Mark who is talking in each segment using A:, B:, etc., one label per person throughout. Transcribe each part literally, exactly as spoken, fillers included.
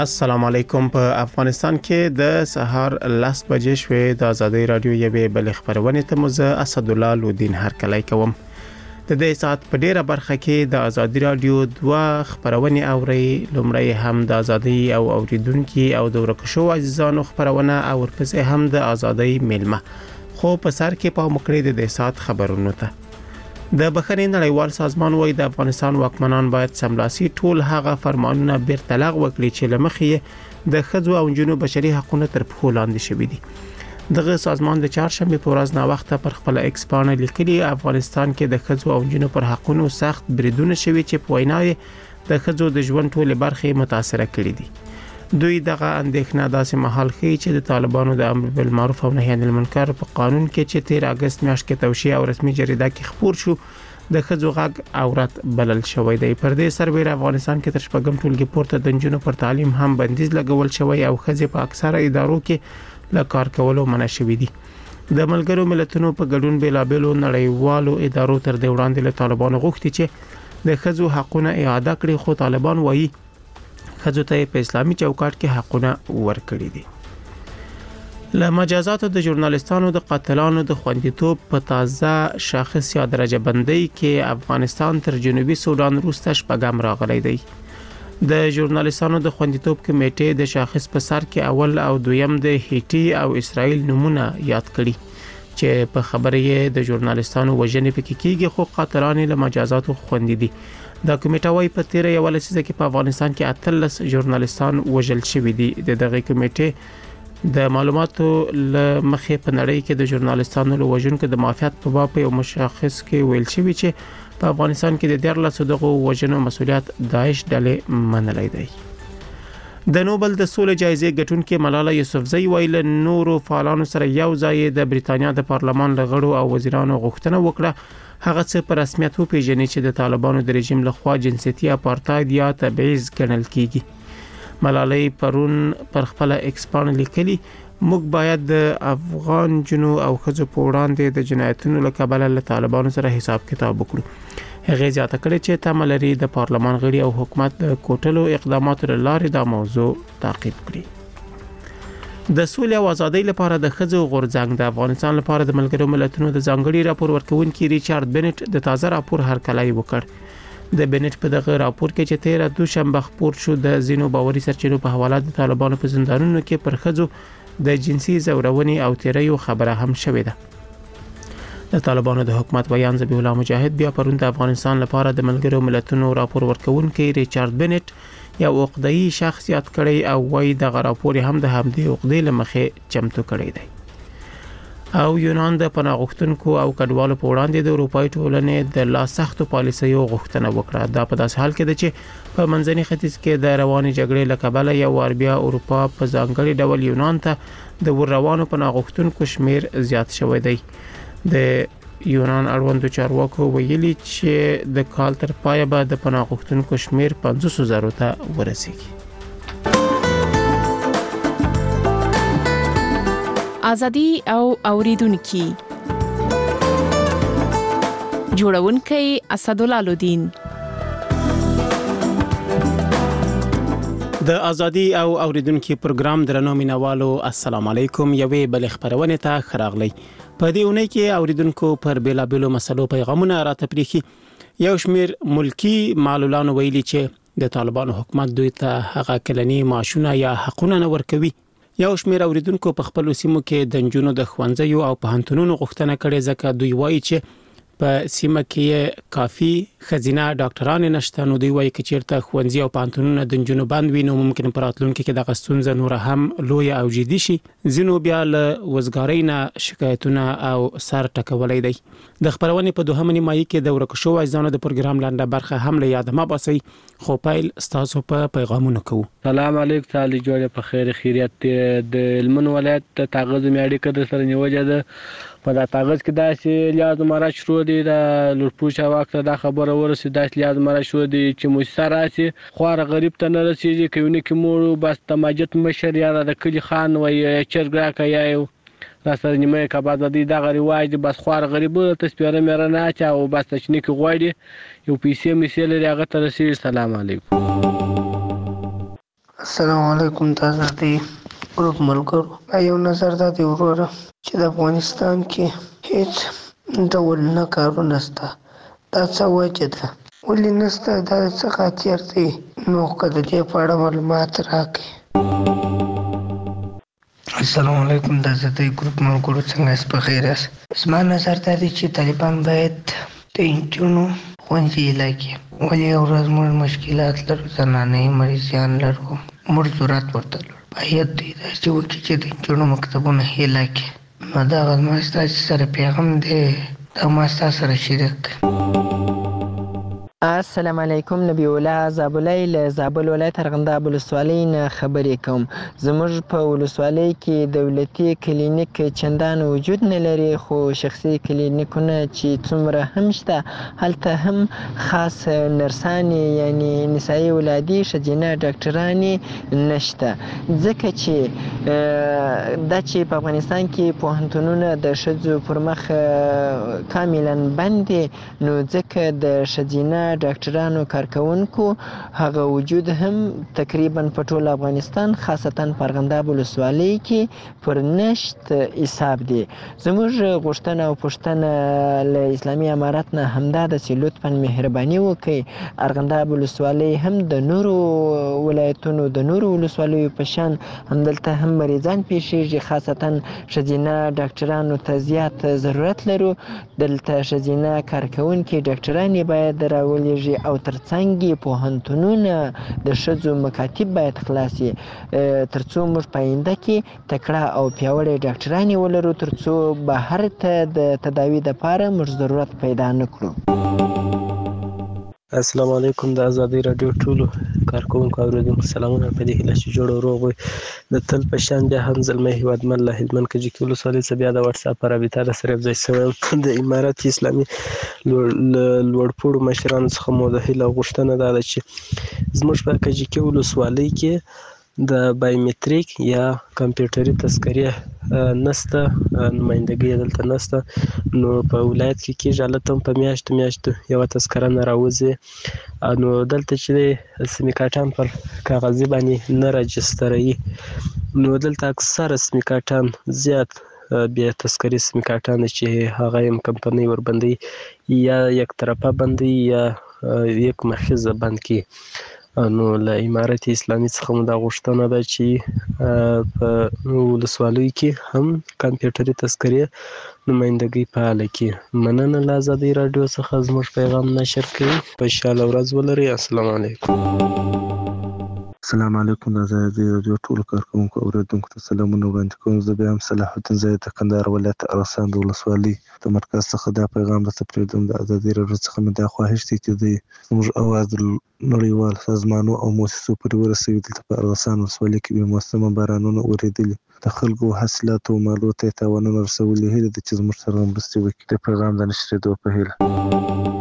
A: السلام علیکم. په افغانستان کې د سهار لس بجې شوې د ازادي رادیو یوې بل خبرونه ته مزه اسد الله لودین هرکلی کوم. د دې سات په ډیره برخه کې د ازادي رادیو دوه خبرونه اوري. لومړی هم د ازادي او اوریدونکو او د ورکشو عزیزانو خبرونه او ورپسې هم د ازادي میلمه. خو په سر کې په مکړې د دې سات خبرونه ته د بخښنې نړیوال سازمان وایي د افغانستان واکمنان باید سملاسي ټول هغه فرمانونه بیرته لغوه کړي چې لمخې د ښځو او نجونو بشري حقوقو تر پښو لاندې شوي دي. دغه سازمان د چهارشنبه په ورځ نا وخت پر خپل ایکس باندې لیکلي افغانستان کې د ښځو او نجونو پر حقوقو سخت بریدونه شوي چې په ویناوي د ښځو د ژوند ټولې برخې متاثر کړي دي. دوی دغه اندېښنه داسې مهال ښیي چې د طالبانو د امر بالمعروف او نهي عن المنکر په قانون کې چې تیر اگست میاشت کې توشیح او رسمي جریده کې خبر شو د ښځو غږ عورت بلل شوی دی. پر دې سربېر افغانستان کې تر شپږم ټولګي پورته د نجونو پر تعلیم هم بندیز لګول شوی او ښځې په اکثره ادارو کې له کار کولو منع شوي دي. د ملګرو ملتونو په ګډون بیلابېلو نړیوالو ادارو تر دې وړاندې له طالبانو غوښتي چې د ښځو حقوقونه اعاده کړي، خو طالبان وایي ښځو ته په اسلامي چوکاټ کې حقونه ورکړي دي. له مجازاتو د ژورنالستانو د قاتلانو د خوندیتوب په تازه شاخص یا درجه بندۍ کې افغانستان تر جنوبي سودان وروسته شپږم راغلی دی. د ژورنالستانو د خوندیتوب کمیټې د شاخص په سر کې اول او دویم د هیټي او اسرائیل نمونه یاد کړي چې په خبره یې د ژورنالستانو وژنې پکې کېږي، خو قاتلان له مجازاتو خوندي دي. د کمیټه وايي په تیر یو لسیزه کې په افغانستان کې اتلس ژورنالستان وژل شوي دي. د دغه کمیټې د معلوماتو له مخې په نړۍ کې د ژورنالستانو له وژونکو د معافیت په باب یو مشخص کې ویل شوی چې په افغانستان کې د دیارلس دغه وژنو مسولیت داعش ډلې منلای دی. د نوبل د سولې جایزې ګټونکې ملاله یوسفزۍ ویل نورو فعالانو سره یو ځای د بریتانیا د پارلمان لغړو او وزیرانو غوښتنه وکړه هغه څه په رسمیت وپیژني چې د طالبانو د رژیم لخوا جنسيتي اپارټاید یا تبعیض ګڼل کیږي. ملالۍ پرون پر خپل ایکس باندې لیکلي موږ باید د افغان جنو او ښځو په وړاندې د جنایتونو له کبله له طالبانو سره حساب کتاب وکړو. هغه زیاته کړې چې تمه لري د پارلمان غړي او حکومت د کوټلو اقداماتو لپاره دا موضوع تعقیب کړي. د سولې او ازادۍ لپاره د ښځو غورځنګ د افغانستان لپاره د ملګرو ملتونو د ځانګړي راپور ورکونکي ریچارډ بنټ د تازه راپور هرکلی وکړ. د بنټ په دغه راپور کې چې تیر دوشنبه خبر شو د زینو باوري سرچینو په حواله د طالبانو په زندانونو کې پر ښځو د جنسي زورونې او تیریو خبره هم شوې ده. د طالبانو د حکومت بیان ذبیح الله مجاهد بیا پرون د افغانستان لپاره د ملګرو ملتونو راپور ورکونکي ریچارډ بنټ یو عقده‌ای شخصیت کړي او وایي د راپور هم د همدې عقدې لمخې چمتو کړي دی. او یونان د پناه غوښتونکو او کډوالو په وړاندې د اروپאי ټولنې د لا سختو پالیسیو غوښتنه وکړه. دا په داس حال کې ده چې په منځني ختیځ کې د رواني جګړې لکبله یو ور بیا اروپا په ځانګړي ډول یونان ته د ور روانو پناه غوښتونکو شمیر زیات شوی دی. د یونان اړوندو چارواکو ویلي چې د کال تر پایه به د پناه غوښتونکو شمیر پنځوس زره ته ورسیږي.
B: ازادي او اوریدونکو جوړونکي اسد الله لودین.
A: د ازادي او اوریدونکو پروګرام درنو مینوالو السلام علیکم. یوې بل خبرونه ته خراغلی. په دې اونۍ کې اوریدونکو پر بیلابېلو مسلو پیغامونه راته پریخي. یو شمیر ملکی معلولان ویلي چې د طالبانو حکومت دوی ته هغه کلنی معاشونه یا حقونه نه ورکوي. یو شمیر اوریدونکو په خپل سیمو کې د نجونو د ښوونځیو او پوهنتونونو غوښتنه کړې ځکه دوی وایي چې په سیمه کې کافي خزینه ډاکټران نشته. نو دوی وایي چې چیرته ښوونځي او پوهنتونونه د نجونو بند وي نو ممکن په راتلونکي کې د غستونزه نور هم لوی او جدي شي. ځینو بیا له وزګارۍ نه شکایتونه او سر ټکولای دی. د خبرونې په دوهمه نیمایي کې د ورکشو عزیزانو د پروګرام لاندې برخه هم له یاد ما باسي. خو پایل ستاسو په پیغامونو کوو.
C: سلام علیکم. تعالی جوړه په خیر خیریت. د هلمند ولایت ته تاغز مې اړیکه در سره نیولې ده. په دا تاغز کې داسې لیاز مراد شروع دي د لورپوشا وخت دا خبره ورسې داسې لیاز مراد شروع دي چې مؤسسه راسي خوار غریب ته نه رسیږي کوي کې مور بس تماجت مشر یا د کلی خان وای چرګرا کوي یو دا سره نیمه کبا د دې د رواج بس خوار غریب ته سپیره مې نه چا او بس تشنیک غوړي یو پیسې مې سیل هغه ته رسیږي. سلام علیکم.
D: السلام علیکم. د ازادۍ ګروپ ملګرو، یو نظر دا دی وروره چې د افغانستان کې هیڅ ډول نه کارونه شته. دا څه وجه ده؟ ولې نشته؟ دا د څه خاطر دی؟ نو که د دې په اړه معلومات راکړئ. السلام علیکم. د ازادۍ ګروپ ملګرو، څنګه یاست؟ بخیر یاست؟ زما نظر دا دی چې طالبان باید د نجونو ښوونځي اعلان کړي. ولې یو ورځ موږ مشکلات لرو، زنانې مریضیان لرو، موږ ضرورت ورته لرو. باید دوی داسې وکړي چې د نجونو مکتبونه اعلان کړي. نو دغه زما ستاسې سره پیغام دی، دا ما ستاسو سره شریک کړي.
E: السلام علیکم. نبی الله زابلی له زابل ولایت ارغنداب ولسوالۍ نه خبرې کوم. زموږ په ولسوالۍ کې دولتي کلینیک چندان وجود نه لري، خو شخصي کلینیکونه چې څومره هم شته، هلته هم خاص نرسانې یعنی نسایي ولادي ښځینه ډاکټرانې نشته. ځکه چې دا چې په افغانستان کې پوهنتونونه د ښځو پر مخ کاملا بند دي، نو ځکه د ښځینه ډاکټرانو کارکوونکو هغه وجود هم تقریبا په ټول افغانستان خاصتا په ارغنداب ولسوالۍ کې پر نشت حساب دی. زموږ غوښتنه او پوښتنه له اسلامي امارت نه همدا ده چې لطفا مهرباني وکړئ، ارغنداب ولسوالۍ هم د نورو ولایتونو د نورو ولسوالیو په شان همدلته هم مریضان پیښیږي، خاصتا ښځینه ډاکټرانو ته زیات ضرورت لرو. دلته ښځینه کارکوونکي ډاکټرانې باید راولېږي او ترڅنګ یې پوهنتونونه د ښځو مکاتب باید خلاص وي، ترڅو موږ په آینده کې تکړه او پیاوړې ډاکټرانې ولرو، ترڅو بهر ته د تداوي دپاره موږ ضرورت پیدا نه کړو.
F: السلام علیکم. د ازادۍ راډیو ټولو کارکوونکو اورېدونکو سلامونه. په دې هیله چې جوړ او روغ وئ. د تل په شان بیا هم زلمی هېوادمل له هلمند کجکي ولسوالۍ څخه بیا د وټساپ په رابطه در سره یوځای شوی یم. د امارت اسلامي له لوړپوړو مشرانو څخه مو د هیله او غوښتنه دا ده چې زموږ په کجکي ولسوالۍ کې د بایومتریک یا کمپیوټري تذکرې نشته، نمایندګي یې دلته نشته. نو په ولایت کې کېږي هلته هم په میاشتو میاشتو یوه تذکره نه راوځي. نو دلته چې سمې کارټان پر کاغذي باندې نه راجستروي، نو دلته اکثره سمې کارټان زیات بیا تذکرې سمې کارټان چې هغه یم کمپنۍ وربندوي یا یک طرفه بندوي یا یک مخیزه بند کړي. نو له امارت اسلامي څخه مو دا غوښتنه ده چې په ولسوالیو کې هم کمپیوټري تذکرې نمایندګي فعاله کړي. مننه له ازادۍ راډیو څخه زموږ پیغام نشر کوي. خوشحاله ورځ ولرئ. السلام علیکم.
G: السلام علیکم. د ازادۍ راډیو ټولو کارکوونکو او اورېدونکو ته سلامونه وړاندې کوم. زه بیا هم صلاح الدین زاهد د کندهار ولایت ارغسان د ولسوالۍ د مرکز څخه دا پیغام درته پرېږدم. د ازادۍ راډیو څخه مې دا خواهش دی چې دوی زموږ اواز د نړیوال سازمانو او مؤسسو پورې ورسوي. دلته په ارغسان ولسوالۍ کې بې موسمه بارانونه اورېدلي، د خلکو حاصلاتو او مالو ته یې تاوانونه رسولي. هیله ده چې زموږ سره مرستې وکړي د پیغام د نشرېدو په هیله.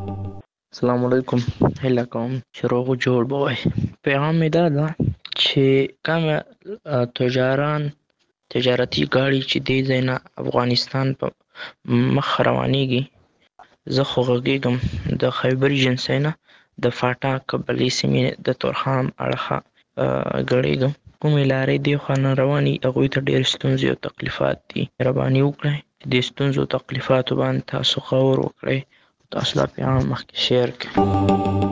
H: السلام علیکم. هیله کوم چې روغ او جوړ به وئ. پیغام مې دا ده چې کومه تجاران تجارتي ګاډي چې دې ځای نه افغانستان په مخ روانېږي، زه خو غږېږم د خیبر ایجنسۍ نه د فاټا قبلې سیمې د تورخم اړخه ګړېږم. کومې لارې دې خوا نه روانې، هغوی ته ډېرې ستونزې او تکلیفات دي. مهرباني وکړئ دې ستونزو او تکلیفاتو باندې تاسو غور وکړئ، تاسو دا پیغام مخکې شیر کړئ.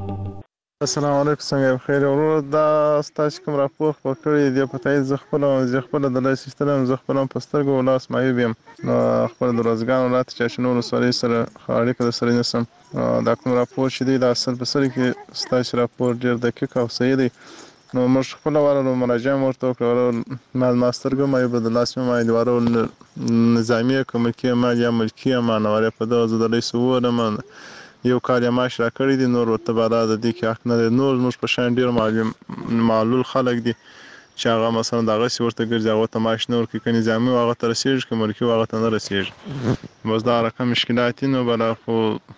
I: السلام علیکم. څنګه یې بخیر ورور؟ دا ستاسو کوم راپور خپور کړی دی په تایید زه خپله زه خپله د لاسي ستلم، زه خپله هم په سترګو ولاس معیوب یم. نو خپله د روزګان ولایت چاشنو ولسوالۍ سره ښه اړیکه درسره نیسم. دا کوم راپور چې دی دا اصل په سر کې ستاسو راپور ډېر دقیق او صحیح دی. نو موږ خپله ورغلو مراجعه مې ورته وکړه، ما زما سترګه معیوبه د لاس مې معیوب ورغلو نظامي کمکي عمل یا ملکي امانواري په دغه زه د رئیس وویلم یو کال یې معاش راکړی دی، نور ورته بالا د دې کې حق نه دی. نور زموږ په شان ډېر معلول خلک دي چې هغه مثلا دغسې ورته ګرځي، هغو ته معاش نه ورکوي، که نظامي و هغه ته رسېږي، که ملکي و هغه ته نه رسېږي. بس دا رقم مشکلات دي. نو بلا خو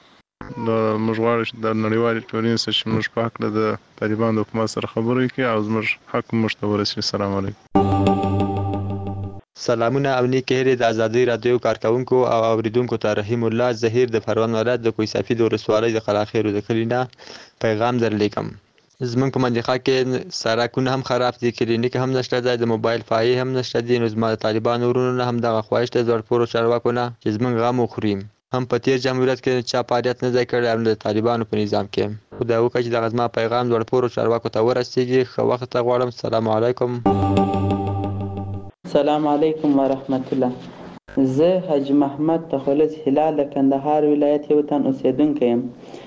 I: موږ غواړو چې د نړیوالې ټولنې سره چې موږ په هکله د طالبانو د حکومت سره خبرې وکړي او زموږ حق موږ ته ورسېږي. السلام علیکم.
J: سلامونه او نیکې هیلې د ازادۍ راډیو کارکوونکو او اوریدونکو ته. رحیم الله ظهیر د پروان ولایت د کوهي صافي د ولسوالۍ د قلعه خیرو د کلي نه پیغام درلیکم. زمونږ په منطقه کې سړکونه هم خراب دي، کلینیک هم نشته دی، د موبایل فایې هم نشته دي. نو زما د طالبانو ورونو نه هم دغه خواهش دی زړپورو چارواکو نه چې زمونږ غم وخوري. هم په تیر جمهوریت کې چا فعالیت نه دی کړی هم د طالبانو په نظام کې. خدای وکړي چې دغه زما پیغام زړپورو چارواکو ته ورسیږي. ښه وخت ته غواړم. السلام علیکم.
K: السلام علیکم ورحمت الله. زه حاجی محمد تخلص هلال د کندهار ولایت یو تن اوسیدونکی یم.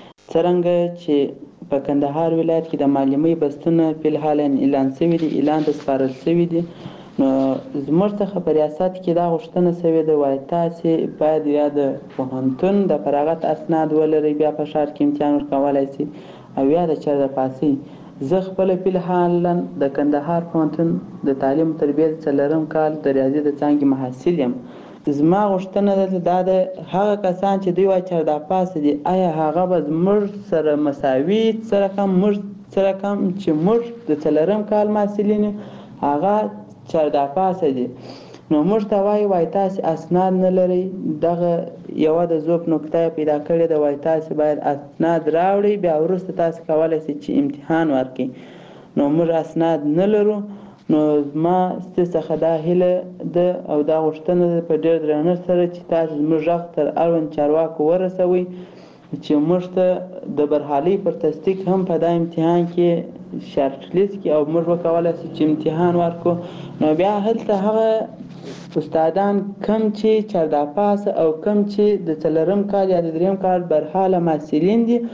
K: څرنګه چې په کندهار ولایت کې د معلمۍ بستونه فلحال اعلان شوي دي، اعلان ته سپارل شوي دي، نو زموږ څخه په ریاست کې دا غوښتنه شوې ده وایي تاسې باید یا د پوهنتون د فراغت اسناد ولرئ، بیا په ښار کې امتحان ورکولی شي، او یا د چېرته پاسئ. زه خپله فلحالا د کندهار پوهنتون د تعلیم و تربیت څلورم کال د ریاضي د څانګې محصل یم. زما غوښتنه ده دا د هغه کسان چې دوی وایي چېرته پاسه دي، آیا هغه به زموږ سره مساوي څه رقم موږ څه رقم چې موږ د څلورم کال محصلین هغه چېرته پاسه دي. نو موږ ته وایي وایي تاسې اسناد نه لرئ. دغه یوه د ذوب نکته پیدا کړې ده، وایي تاسې باید اسناد راوړئ، بیا وروسته تاسې کولی شئ چې امتحان ورکړئ. نو موږ اسناد نه لرو. نو زما ستاسو څخه دا هیله ده او دا غوښتنه ده په ډېر درنښت سره چې تاسو زموږ غږ تر اړوند چارواکو ورسوئ چې موږ ته د برحالۍ پر تصدیق هم په دا امتحان کې شارټ لیست کې او موږ وکولی شو چې امتحان ورکړو. نو بیا هلته هغه استادان کم چې چارده پاس او کم چې د څلورم کال یا د دریم کال برحاله محصلین دي،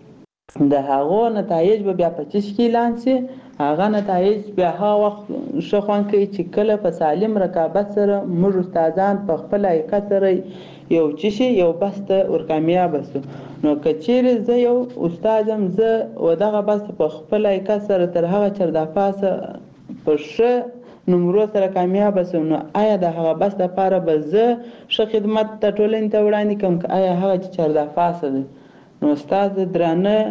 K: د هغو نتایج به بیا په چیش کې اعلان شي. هغه نتایج بیا هغه وخت ښه خوند کوي چې کله په سالم رقابت سره موږ استادان په خپل حقیقت سره یو څه شي یو بس ته ورکامیابه شو. نو که چیرې زه یو استاد یم، زه و دغه بس په خپل حقیقت سره تر هغه چېرته پاسه په ښه نمرو سره کامیابه شم، نو آیا د هغه بس دپاره به زه ښه خدمت د ټولنې ته وړاندې کړم که آیا هغه چې چېرته پاسه دی؟ نو ستاسو د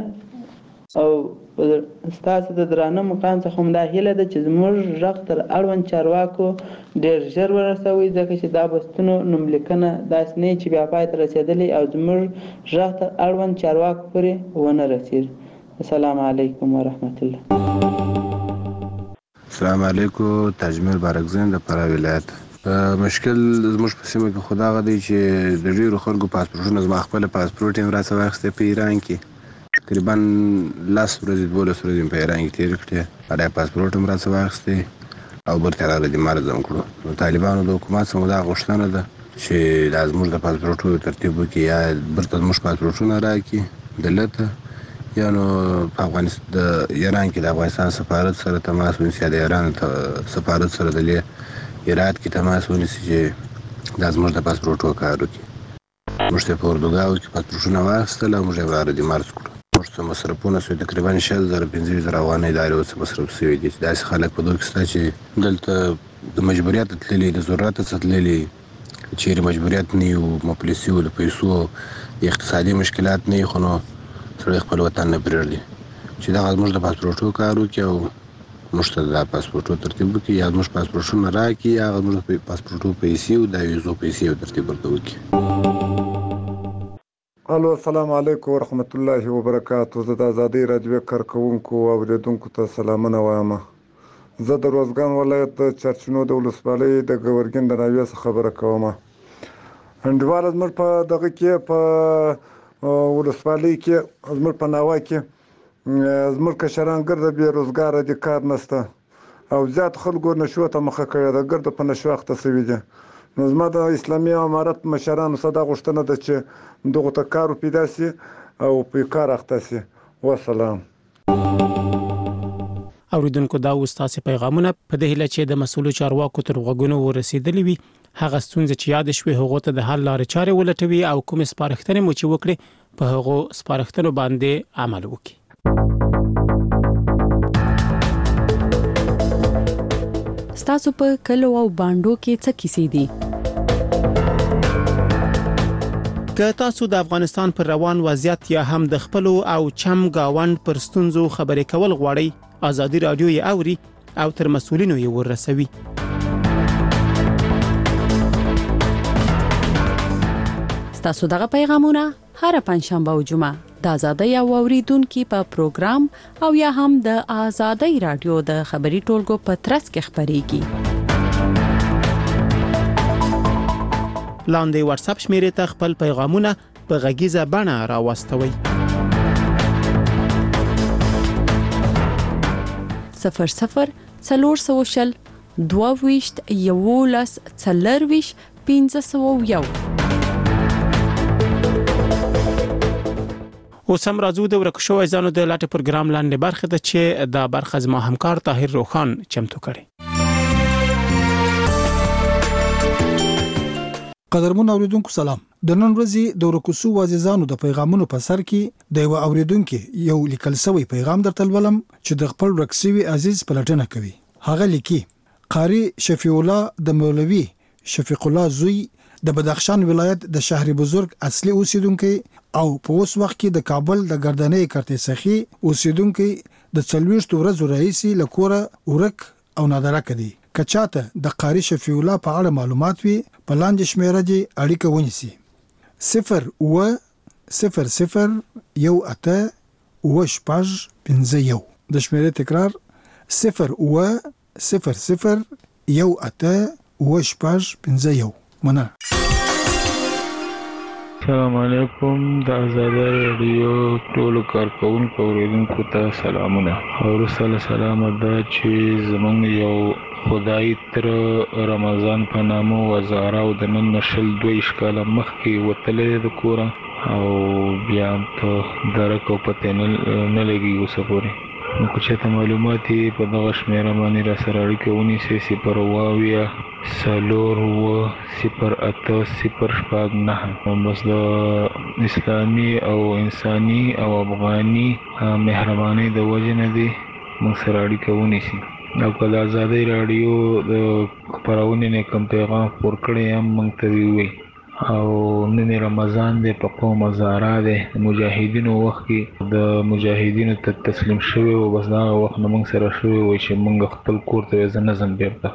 K: درانه او ستاسو د درانه مقام څخه هم دا هیله ده چې زموږ غږ تر اړوند چارواکو ډېر ژر ورسوئ، ځکه چې دا بستونو نوملیکنه داسې نه چې بیا پای ته رسېدلی او زموږ غږ تر اړوند چارواکو پورې ونه رسېږي. السلام علیکم ورحمت الله.
L: السلام علیکم. تاجمیر بارکزین د فراه ولایت. مشکل زموږ په سیمه کې خو دغه دی چې د ډېرو خلکو پاسپورټونه زما خپله پاسپورټ یم راڅخه واخیستی په ایران کې. تقریبا لس ورځې دولس ورځې مې په ایران کې تېرې کړې، اړیا پاسپورټ هم راڅخه واخیستی او برته راغلی دي مرز هم کړو. نو طالبانو د حکومت څخه دا غوښتنه ده چې دا زموږ د پاسپورټونو ترتیب وکړي، یا برته زموږ پاسپورټونه راکړي دلته، یا نو په افغانستان د ایران کې د افغانستان سفارت سره تماس ونیسي، یا د ایران سفارت سره د هرات کې تماس ونیسي چې دا زموږ د پاسپورټو کار وکړي. موږ ته په اردوګاو کې پاسپورټونه واخیستل او موږ یې راغلي مرز کړو. موږ ته مصرفونه شوي تقریبا شل زره پنځه زره افغانۍ دا اوس مصرف شوي دي. داسې خلک په دغه کې شته چې دلته د مجبوریت تللي، د ضرورت څخه تللي، چیرې مجبوریت نه وي، مفلسي وو، د پیسو اقتصادي مشکلات نه وي، خو نو سړی خپل وطن نه پرېږدي چې دغه زموږ د پاسپورټو کار وکړي او موږ ته د پاسپورټو ترتیب وکړي، یا زموږ پاسپورټونه راکړي، یا هغه زموږ د پاسپورټو پیسې او د ویزو پیسې او ترتیب ورته وکړي.
M: الو السلام علیکم ورحمت الله وبرکاتو. زه د ازادۍ راډیو کارکوونکو او اورېدونکو ته سلامونه وایم. زه د روزګان ولایت د چرچینو د ولسوالۍ د ګورګین د ناویې څخه خبره کوم. انډیواله زموږ په دغه کې په ولسوالۍ کې زموږ په ناوه کې زموږ کشران ګرده بېروزګاره دي، کار نشته او زیات خلکو نشو ته مخه کړې ده، ګرده په نشو اخته شوي دي. نو زما د اسلامي امارت مشرانو څخه دا غوښتنه ده چې دغو ته کار پیدا شي او په کار اخته شي. وسلام.
A: اوریدونکو دا اوس تاسو پیغامونه په دې هیله چې د مسؤلو چارواکو تر غوږونو ورسېدلې وي، هغه ستونزې چې یاد شوي هغه ته د حل لارې چارې ولټوي او کوم سپارښتنې مو چې وکړي په هغه سپارښتنو باندې عمل وکړي.
N: ستاسو په کلو او باندو کې څه کیسې دي؟
A: که تاسو د افغانستان پر روان وضعیت یا هم د خپل او چم گاوند پر ستونزو خبرې کول غواړئ، ازادي رادیو یې اوري او تر مسؤلینو یې ورسوي.
N: ستاسو دغه پیغامونه هر پنځشنبه او جمعه د ازادۍ او اوریدونکو په پروګرام او یا هم د ازادۍ رادیو د خبري ټولګو په ترڅ کې خبريږي.
A: لاندې واتس اپ شمیرې ته خپل پیغامونه په غږیزه بڼه راوستوئ.
N: صفر صفر څلور سوشل دوه ویشت یولس څلور ویشت پنځه سوه یو.
A: اوس هم راځو د ورکو شوی ځانو د لاټه پروګرام لاندې برخه ده چې دا برخه زما همکار طاهر روخان چمتو کړي.
O: قدرمن اوریدونکو سلام. د نن ورځې د ورکو شو عزیزانو د پیغامونو په سر کې د یو اوریدونکو یو لیکل شوی پیغام درته ولم چې د خپل رکسوي عزیز پلټنه کوي. هغه لیکي: قاری شفیع الله د مولوی شفیق الله زوی د بدخشان ولایت د شهر بزرگ اصلي اوسیدونکو او په اوس وخت کې د کابل د ګردنۍ کرته سخی اوسیدونکو د څلويشت ورځو رئیسي لکوره ورک او نادره کړي. کچاته د قاری شفیع الله په اړه معلومات وي په لاندې شمیره دي اړیکه ونیسي: صفر و صفر صفر یو اته و شپږ پنځه یو. د شمیره تکرار: صفر و صفر صفر یو اته و شپږ پنځه یو. مننه.
P: السلام علیکم. د آزادۍ رادیو ټولو کارکونکو اوریدونکو ته سلامونه. او رسول سلام ده چې زمونږ یو خدای تر رمضان په نامو وزاره او د نن نشل دوه اشکاله مخکې وتلې د کوره او بیا ته درک او پته نه لګي اوسه پورې. نو که چېرته معلومات یې په دغه شمېره باندې را سره اړیکه ونیسئ: صفر اوه اویا څلور اوه صفر اته صفر شپږ نهه. بس د اسلامي او انساني او افغاني مهربانۍ د وجې نه دی موږ سره اړیکه ونیسي. او که د ازادۍ راډیو د خپرونې نه کوم پیغام خپور کړی هم موږ ته ووایي. او نن رمضان دی، په قوم ازاره دی، مجاهدینو وخت کې د مجاهدینو ته تسلیم شوی او بس دا وخت نه موږ سره شوی وای چې موږ خپل کور ته ځو نه ځم بیرته.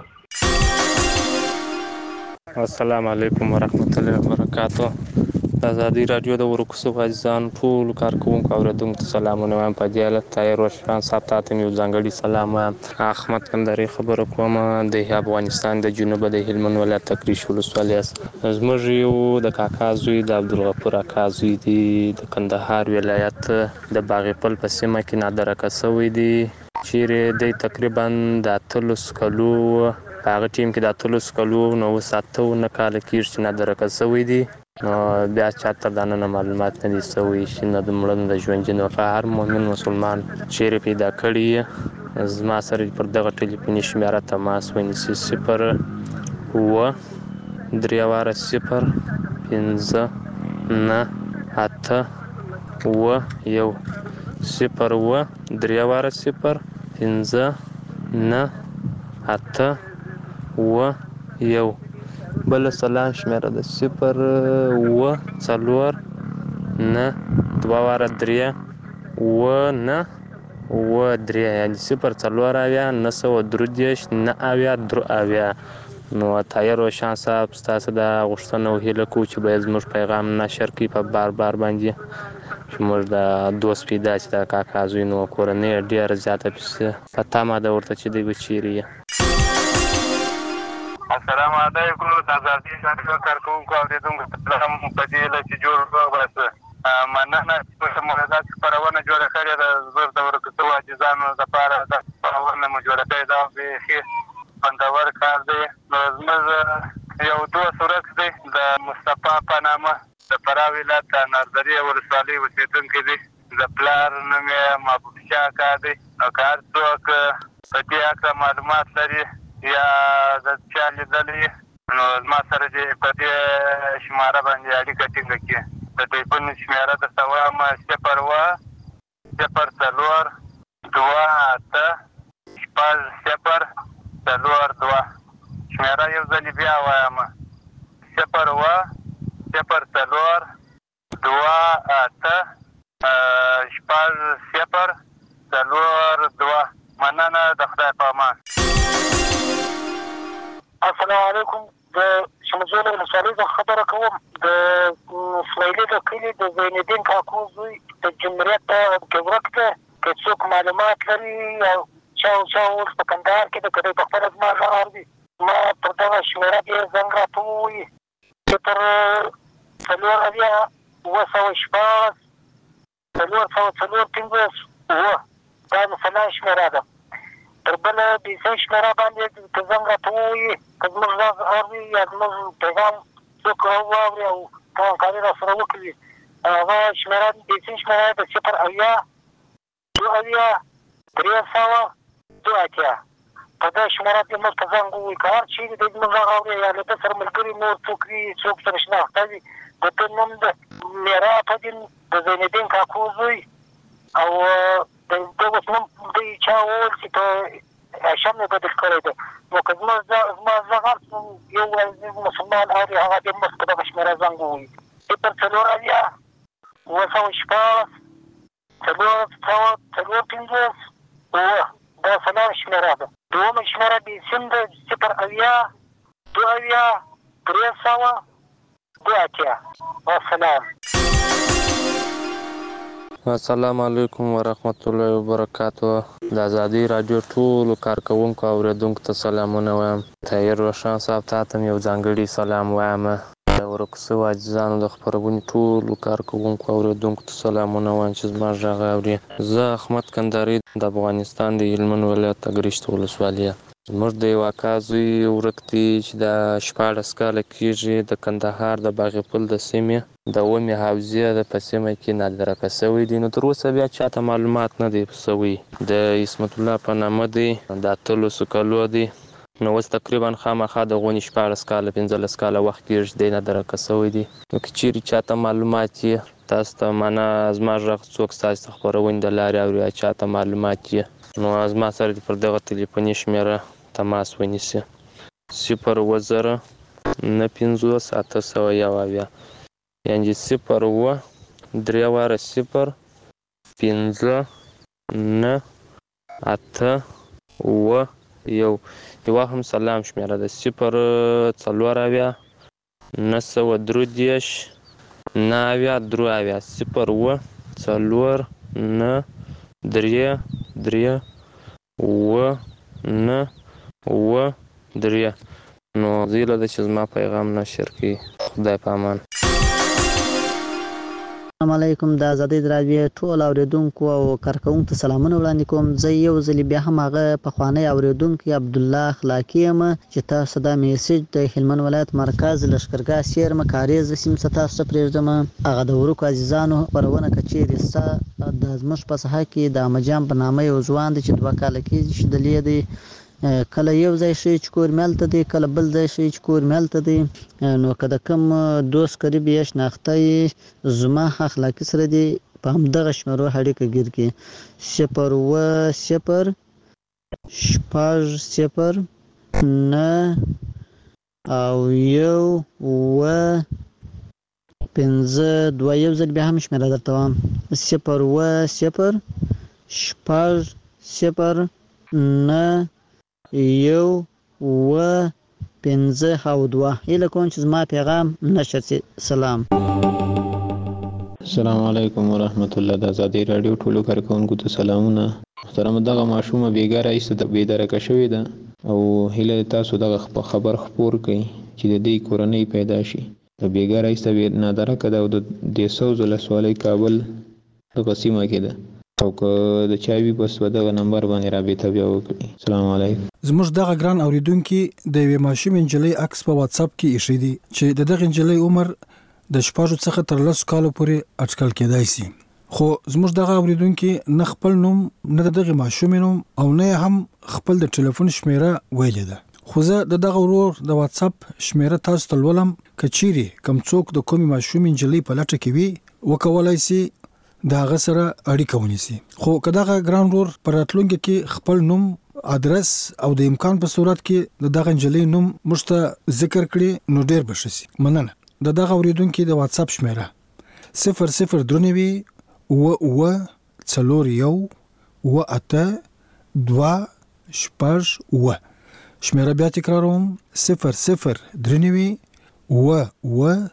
Q: السلام علیکم ورحمت الله وبرکاتو. د ازادۍ راډیو د ورکوسو عزیزان ټول کارکونکو اوریدونکو ته سلامونه وایم. په دې حالت طاهر روشن صاحب ته یو ځانګړي سلام وایم. احمد کندهاري خبره کوم د افغانستان د جنوب د هلمند ولایت تکریش ولسوالۍ. زموږ یو د کاکا زوی د عبدالغفور اکا زوی دی د کندهار ولایت د باغپل په سیمه کې نادرکه شوی دی، چیرې دی تقریبا د اتلس کلو په هغه ټیم کې د اتلس کلو نو اوس اته نه کاله کېږي چې نادرکه شوی دی. نو بیا چاته دا نه معلومات نه دي شوي چې نه د مړه د ژوندي نو هر مؤمن مسلمان چیرې پیدا کړي زما سره پر دغه ټلیفوني شمیره تماس ونیسي: صفر اوه درې واره صفر پنځه نه اته اوه یو. صفر اوه درې واره صفر پنځه نه اته اوه یو. بل سلام شمیره د صفر اوه څلور نه دوه واره درې اوه نه اوه درې، یعنې صفر څلور اویا نه سوه درې دېرش نه اویا درې اویا. نو طاهر روشن صاحب ستاسو دا غوښتنه او هیله کوو چې باید زموږ پیغام نشر کړي په بار بار باندې چې موږ د دوست پیدا چې د کاکا زوی نو کورنۍ ډېره زیاته په تمه ده ورته چې دی به چیرې یې.
R: السلام علیکم. د ازادۍ راډیو کارکونکو اوریدونکو ته سلام. په دې هیله چې جوړ وباسه مننه چې موږ داسې خپرونه جوړه کړې ده. زه د ورکو شوو عزیزانو لپاره دا خپرونه مو جوړه کړې ده. بیخي خوندور کار دی. نو زموږ یو دوست ورک دی د مصطفی په نامه د فراه ولایت د نردرې ولسوالۍ اوسېدونکی دی. د پلار نوم یې محبوب شاه اکا دی. نو که هر څوک په دې هکله معلومات لري یا د چا لیدلی نو زما سره دې په دې شماره باندې اړیکه ټینګه کړي. د ټلیفون شمېره درته وایم: صفر اوه صفر څلور دوه اته شپږ صفر څلور دوه. شمېره یو ځلې بیا وایم: صفر اوه صفر څلور دوه اته شپږ صفر څلور دوه. مننه، د خدای په امان.
S: السلام علیکم. د شمزول ولسوالۍ څخه خبره کوم د اسماعیلي د کلي د زین الدین کاکو زوی د جمهوریت ګورک ته که څوک معلومات لري او چا او چا اوس په کندهار کې د که دی په خپله زما غږ اوري ما پر دغه شمېره دې زنګ راته ووایي صفر څلور اویا اوه سوه شپاړس څلور سوه څلور پنځوس اوه دا د فلان شمېره ده. تر بله بیسۍ شمېره باندې که زنګ راته ووایي که زموږ غږ اوري یا زموږ پیغام څوک واوري او همکاري راسره وکړي هغه شمېره بیسۍ شمېره د صفر اویا دوه اویا درې سوه دوه اتیا په دغه شمېره دې موږ ته زنګ ووایي که هر چیرې دی زموږ غږ اوري یا له ده سره ملګري نور څوک وي څوک سره شناخته وي د ده نوم د میرا فدین د زین الدین کاکو زوی او د ده اوس نوم دوی چا وویل چې په هاشم یې بدل کړی دی نو که زما زما زغ هر څه یو عزیز مسلمان اوري هغه دې موږ په دغه شمېره زنګ ووایي صفر څلور اویا اوه سوه شپاړس څلور سوه څلور پنځوس اوه دا څلور شمېره ده. دومه شمېره د سیم ده صفر اویا دوه اویا درې سوه دوه اتیا. والسلام.
Q: السلام علیکم ورحمت الله وبرکاتو. د ازادي راډیو ټولو کارکوونکو او اورېدونکو ته سلامونه وایم. طاهر روښان صاحب ته هم یو ځانګړي سلام وایم. د ورکو سوو عزیزانو د خپرونې ټولو کارکوونکو او اورېدونکو ته سلامونه وایم چې زما غږ اوري. زه احمد کندهاري د افغانستان د هلمند ولایت اګرشت ولسوالي یم. زموږ د یو اکا زوی ورک دی چې دا شپاړس کاله کېږي د کندهار د باغ پل د سیمې د اومې حوزې د په سیمه کې نادرکه شوی دی. نو تر اوسه بیا چاته معلومات نه دی شوی. د عصمت الله په نامه دی د اتلسو کالو دی. نو اوس تقریبا خامخا د غونې شپاړس کاله پنځلس کاله وخت کېږي دی نادرکه شوی دی. نو که چیرې چاته معلومات یې تاسو ته معنا زما غږ څوک ستاسو د خپرونې د لارې اوري یا چاته معلومات یې نو زما سره دې پر دغه تلیفوني شمېره تماس ونیسي صفر اووه زره نهه پنځوس اته سوه یو اویا یعنې صفر اووه درې واره صفر پنځه نهه اته اووه یو. یوه هم سلام شمېره ده صفر څلور اویا نهه سوه درې دېرش نهه اویا درې اویا صفر اووه څلور نهه درې درې اووه نهه اووه درې. نو زه هیله ده چې زما پیغام نشر کړي. خدای په امان.
T: السلام علیکم. د ازادۍ راډیو ټول اوریدونکو او کارکوونکو ته سلامونه وړاندې کوم. زه یو ځل بیا هم هغه پخوانی اوریدونکی عبدالله اخلاقی یم چې تاسو دا میسج د هلمند ولایت مرکز لښکرګاه سیرم کاریز سیمې څخه تاسو ته پرېږدم. هغه د ورکو عزیزانو خپرونه که چیرې ستا د زموږ په ساحه کې د احمدجان په نامه یو ځوان دی چې دوه کاله کېږي چې دلې دی کله یو ځای شي چې کور مې هلته دی کله بل ځای شي چې کور مې هلته دی. نو که د کوم دوست قریب یې شناخته یې زما اخلاقي سره دی په همدغه شمېرو اړیکه ګیر کړي صفر اووه صفر شپږ صفر نهه او یو اووه پنځه دوه. یو ځل بیا هم شمېره درته وایم صفر اووه صفر شپږ صفر نهه یو اووه پنځه او دوه. هیله کوم چې زما پیغام نشر شي. سلام.
U: السلام علیکم ورحمت الله. د ازادۍ راډیو ټولو کارکوونکو ته سلامونه. محترمه دغه ماشومه بیګاره ایسته د بېدرکه شوې ده او هیله تاسو دغه خبر خپور کړئ چې د دې کورنۍ پیدا شي. د بیګاره ایسته نادرکه ده او د دېسوز ولسوالۍ کابل دغه سیمه کې ده او که د چا وي بس په دغه نمبر باندې رابطه بیا وکړي. السلام علیکم.
O: زموږ دغه ګران اوریدونکي د یوې ماشومې نجلۍ عکس په واتساپ کې ایښی دی چې د دغې نجلۍ عمر د شپږو څخه تر لسو کالو پورې اټکل کېدای شي. خو زموږ دغه اوریدونکي نه خپل نوم نه د دغې ماشومې نوم او نه هم خپل د ټلیفون شمېره ویلې ده. خو زه د دغه ورور د واتساپ شمېره تاسو ته لولم. که چیرې کوم څوک د کومې ماشومې نجلۍ په لټه کې وي وکولای شي د هغه سره اړیکه ونیسي. خو که دغه ګران ورور په راتلونکي کې خپل نوم ادرس او د امکان په صورت کې د دغه نجلۍ نوم موږ ته ذکر کړي نو ډېر به ښه شي. مننه. د دغه اوریدونکي د واتساپ شمېره صفر صفر درې نوي اووه اووه څلور یو اووه اته دوه شپږ اووه. شمېره بیا تکراروم صفر صفر درې نوي اووه اووه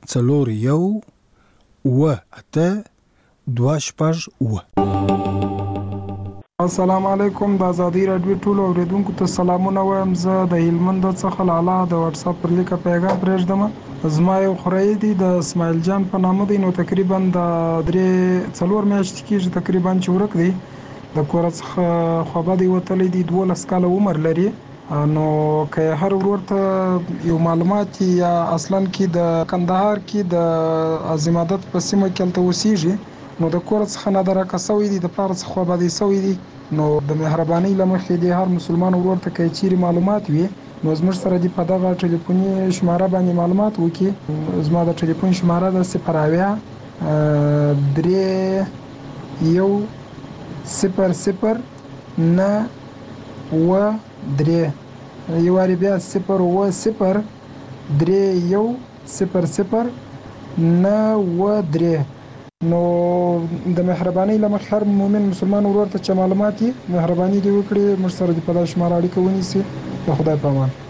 O: څلور یو اوه اته دوه شپږ اوه.
B: السلام علیکم. د ازادي راډیو ټولو اوریدونکو ته سلامونه وایم. زه د هلمند څخه لالا د واتس اپ پر لیکه پیغام پرېږدم. زما یو خوری دی د اسماعیل جان په نامه دی، نو تقریبا د درې څلور میاشتې کېږي تقریبا چې ورک دی. د کور څخه خوابدی وتلی دی، دولس کاله عمر لري. نو که هر ورور ته یو معلومات یا اصلا کې د کندهار کې د عظیمادت په سیمه کې هلته اوسیږي، نو د کور څخه نادرکه سوی دی، د پلار څخه خوابدی سوی دی. نو د مهربانۍ له مخې د هر مسلمان ورور ته که چیرې معلومات وي، نو زموږ سره دې په دغه ټلیفوني شماره باندې معلومات وکړي. زما د ټلیفون شماره ده صفر اویا درې یو صفر صفر نه اوه درې، یو وارې بیا صفر اوه صفر درې یو صفر صفر نه اوه درې. نو د مهربانۍ له مخې هر مؤمن مسلمان ورور ته چې معلومات یې مهرباني دې وکړي، موږ سره دې په دغه شماره اړیکه ونیسي. د خدای په امان.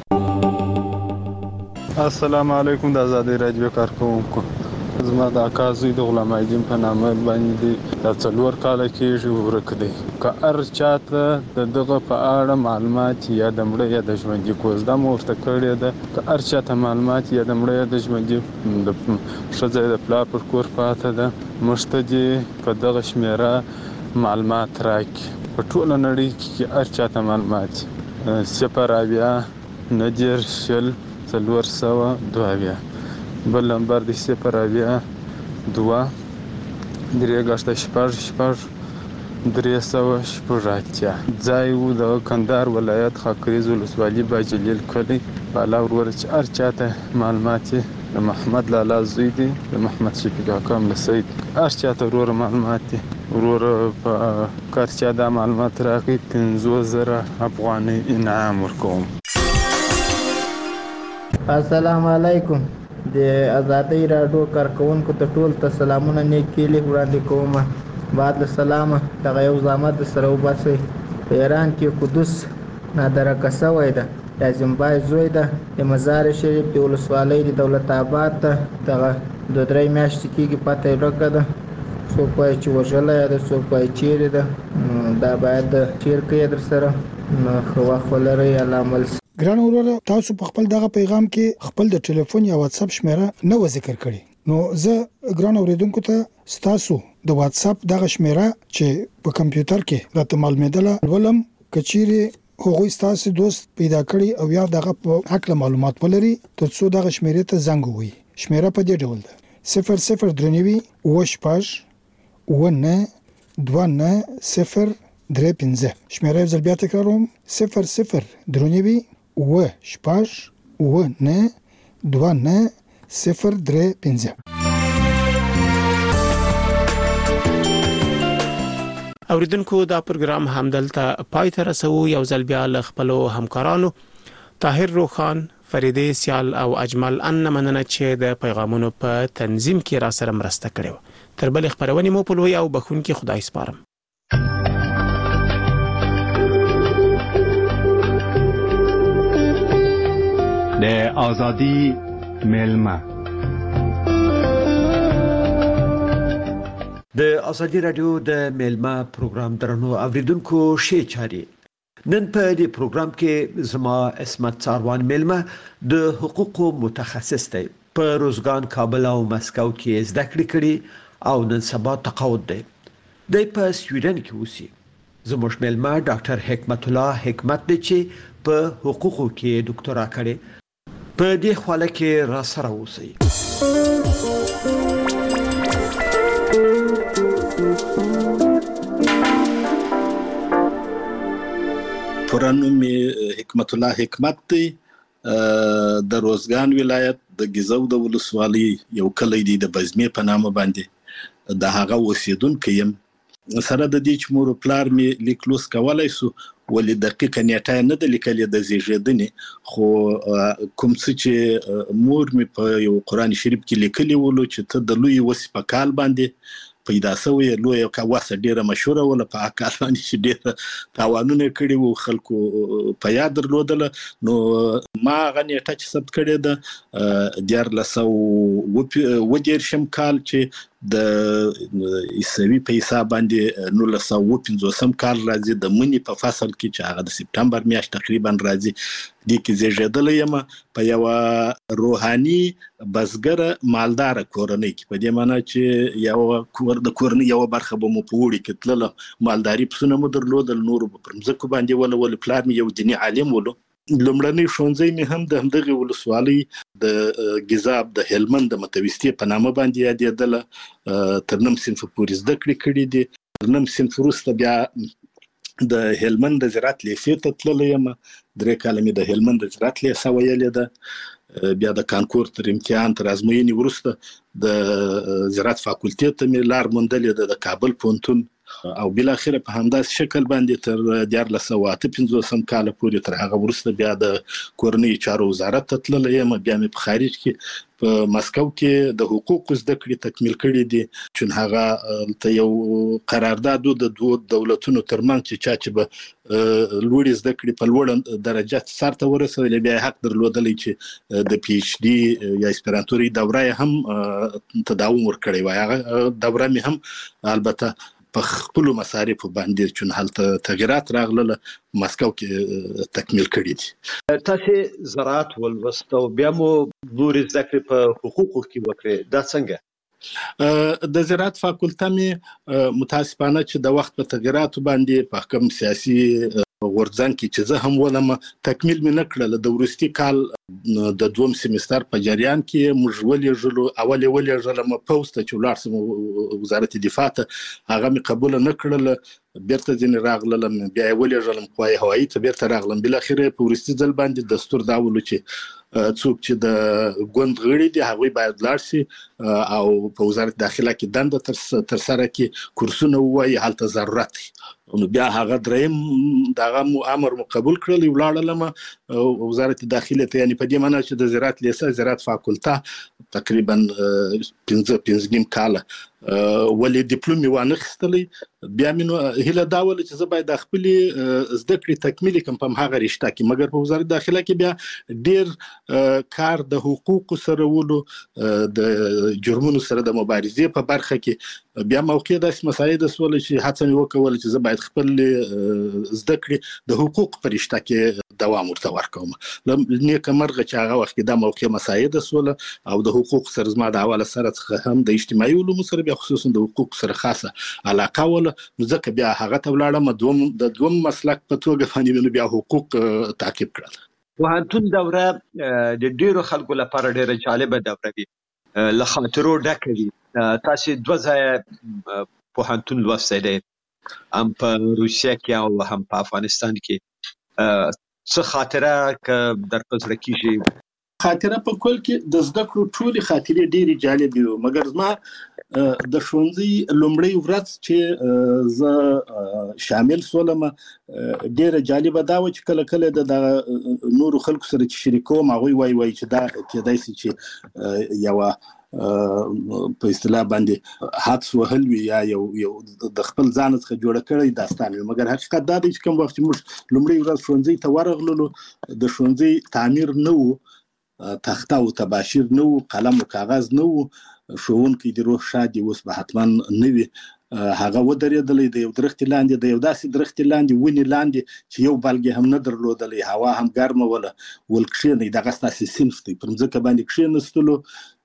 I: السلام علیکم. د ازادي راډیو کارکونکو، زما د اکا زوی د غلام ایدین په نامه باندې د څلور کاله کېږي ورک دی. که هر چاته د دغه په اړه معلومات یا د مړه یا د ژوندي کوزده مو ورته کړې ده، که هر چاته معلومات یا د مړه یا د ژوندي د ښځه د پلار پر کور پاته ده، موږ ته دې په دغه شمېره معلومات راکړي. په ټوله نړۍ کې هر چاته معلومات صفر اویا نهه دېرش شل څلور سوه دوه اویا. بل نمبر دی صفر اویا دوه درې ګشته شپږ شپږ درې سوه شپږ اتیا. ځای و د کندهار ولایت خاکریز ولسوالي باجلیل کلی. بالا ورور چې هر چاته معلومات یې د محمد لالا زوی دی، د محمد شفیق اکا ملسی دی، هر چاته ورور معلومات دی. ورور په کار چا دا معلومات راکړي پنځوس زره افغانۍ انعام ورکوم.
V: السلام علیکم. د ازادي راډیو کارکونکو ته ټول ته سلامونه نیکې لیک وړاندې کوم. بعد له سلامه دغه یو زحمت سره وباسئ. په ایران کې قدس نادرکه سوی ده، د زیمبای زوی ده، د مزار شریف د ولسوالۍ د دولت آباد ته دغه دوه درې میاشتې کېږي پته یې ورکه ده. څوک وایي چې وژلی ده، څوک وایي چیرې ده. دا باید چیر کوي در سره. نو ښه وخت ولرئ. الله عمل.
O: ګران وروره، تاسو په خپل دغه پیغام کې خپل د ټلیفون یا واتس اپ شمیره نه و ذکر کړی، نو زه ګران اوریدونکو ته ستاسو د واتس اپ دغه شمیره چې په کمپیوټر کې راته معلومېدله ولم، کچېرې هغوی ستاسو دوست پیدا کړي او یا دغه په حق معلومات ولري، ترڅو دغه شمیرې ته زنګ ووهي. شمیره په دې ډول ده: صفر صفر درې نوي اوه شپږ اوه نه دوه نه صفر درې پنځه. شمیره یو ځل بیا تکراروم: صفر صفر درې نوي اوه شپږ اوه نه دوه نه صفر درې پنځه.
A: اوریدونکو، دا پروګرام همدلته پای ته رسو. یو ځل بیا له خپلو همکارانو طاهر روخان، فریده سیال او اجمل ان مننه چې د پیغامونو په تنظیم کې را سره مرسته کړې. تر بل خبرونې مو په لوی او بخونکي خدای سپارم.
W: د ازادي ملما
X: د ازادي رادیو د ملما پروګرام درنو اوریدونکو شي چاري. نن په دې پروګرام کې زما اسمت څاروان ملما د حقوقو متخصص دی. په روزګان، کابل او مسکو کې زده کړې کړې او نن سبا تقاعد دی. د په سویډن کې اوسي. زموږ ملما ډاکټر حکمت الله حکمت دی چې په حقوقو کې ډاکټرا کړې. په دې حواله کې را سره اوسئ.
Y: پرانو می حکمت الله حکمت دی. د روزګان ولایت د ګیزو د ولسوالۍ یو کلی دی د بزمې په نامه باندې د هغه اوسیدونکی یم. سره د دې چې مور او پلار می لیکلوس کولای سو، ولې دقیقه نیټه نه د لیکلې د زیږیدنې، خو کوم څه چې مور می په یو قرآن شریف کې لیکلی ولو چې ته د لوی وصف په کال باندې پیدا شوی لوی کاواسه ډیره مشهوره ولا په اکال باندې چې ډیره تاوانونه کړي وو خلکو په یاد درلودل نو ما غنی ټچ ثبت کړی ده دیار لسو و دیرشم کال چې د عیسوي په حساب باندې نولس سوه پنځوسم کال راځي د مني په فصل کې چې هغه د سپتمبر میاشت تقریبا راځي دې کې زیږیدلی یم په یوه روحاني بزګره مالداره کورنۍ کې په دې معنی چې یو د کورنۍ یوه برخه به مو په اوړي کې تلله مالداري پسونه مو درلودل نورو به پر مځکو باندې وله ول پلار مې یو دیني عالم ولو لومړنی ښوونځی مې هم د همدغې ولسوالۍ د ګیزاب د هلمند د متوسطې په نامه باندې یادېدله تر نهم صنفه پورې زده کړې کړي دي تر نهم صنف وروسته بیا د هلمند د زراعت لیسې ته تللی یم درې کاله مې د هلمند د زراعت لیسه ویلې ده بیا د کانکور تر امتحان تر ازموینې وروسته د زراعت فاکولټې ته مې لار موندلې ده د کابل پوهنتون او بالاخره په همداسې شکل باندې تر دیارلس سوه اته پنځوسم کاله پورې تر هغه وروسته بیا د کورنۍ چارو وزارت ته تللی یم بیا مې په خارج کې په مسکو کې د حقوقو زده کړې تکمیل کړي دي چون هغه ته یو قرارداد د دوو دولتونو ترمنځ چې چا چې به لوړې زده کړې په لوړه درجه سر ته ورسولی بیا حق درلودلی چې د پی ایچ ډي یا اسپرانتوري دوره یې هم تداوم ورکړی وای هغه دوره مې هم البته په خپلو مصارفو باندې چون هلته تغیرات راغلله مسکو کې تکمیل کړي دي.
X: تاسې زراعت ولوست او بیا مو نورې زده کړې په حقوقو کې وکړې دا څنګه؟
Y: د زراعت فاکولته مې متاسفانه چې د وخت په تغیراتو باندې په حکم سیاسي غورځنګ کې چې زه هم ولم تکمیل مې نه کړله د وروستي کال د دوم سیمستر په جریان کې موږ ولېږلو اول یې ولېږلم پوځ ته چې ولاړ سم وزارت دفاع ته هغه مې قبوله نه کړله بیرته ځینې راغللم بیا یې ولېږلم قوای هوایي ته بیرته راغلم بالاخره په وروستي ځل باندې دستور دا ولو چې څوک چې د ګوند غړي دي هغوی باید لاړ شي او په وزارت داخله کې دنده ترسره کړي کورسونه ووایي هلته ضرورت دی نو بیا هغه دریم دغه امر مو قبول کړلی ولاړلم وزارت داخله ته یعنې په دې معنی چې د زراعت لیسه زراعت فاکولته تقریبا پنځه پنځه نیم کاله ولې ډیپلوم مې وانخیستلی بیا مې نو هیله دا وله چې زه باید د خپلې زده کړې تکمیل کړم په همهغه رشته کې مګر په وزارت داخله کې بیا ډېر کار د حقوقو سره ولو د جرمونو سره د مبارزې په برخه کې بیا موقع داسې مساعده شوله چې هڅه مې وکوله چې زه باید خپل زده کړې د حقوق په رشته کې دوام ورته ورکوم نیکه مرغه چې هغه وخت کې دا موقع مساعده شوله او د حقوق سره زما د حواله سره څخه هم د اجتماعي علومو سره بیا خصوصا د حقوق سره خاصه علاقه وله نو ځکه بیا هغه ته ولاړم دوم د دوم مسلک په توګه باندې بیا حقوق تعقیب کړل.
X: پوهنتون دوره د ډیرو خلکو لپاره ډیره جالبه دوره وي له خاطرو ډکه وي تاسې دوه ځایه پوهنتون لوستی دی هم په روسیه کې او هم په افغانستان کې څه خاطره که در په زړه کېږي؟
Y: خاطره په کل کې د زده کړو ټولې خاطرې ډېرې جالبې وې مګر زما د ښوونځي لومړۍ ورځ چې زه شامل شولم ډېره جالبه دا وه چې کله کله د نورو خلکو سره چې شریکوم هغوی وایي وایي چې دا کېدای شي چې یوه په اصطلاح باندې حدس وهل وي یا یو یو د خپل ځان څخه جوړه کړی داستان وي مګر حقیقت دا دی چې کوم وخت چې موږ لومړۍ ورځ ښوونځي ته ورغللو د ښوونځي تعمیر نه و تخته او تباشیر نه و قلم او کاغذ نه و ښوونکی د روح شاد اوس به حتما نه وي هغه ودرېدلی د یو درختې لاندې د یو داسې درختې لاندې ونې لاندې چې یو بلګې هم نه درلودلی هوا هم ګرمه وله ول کښېنئ دغه ستاسې صنف دی پر مځکه باندې کښېنستلو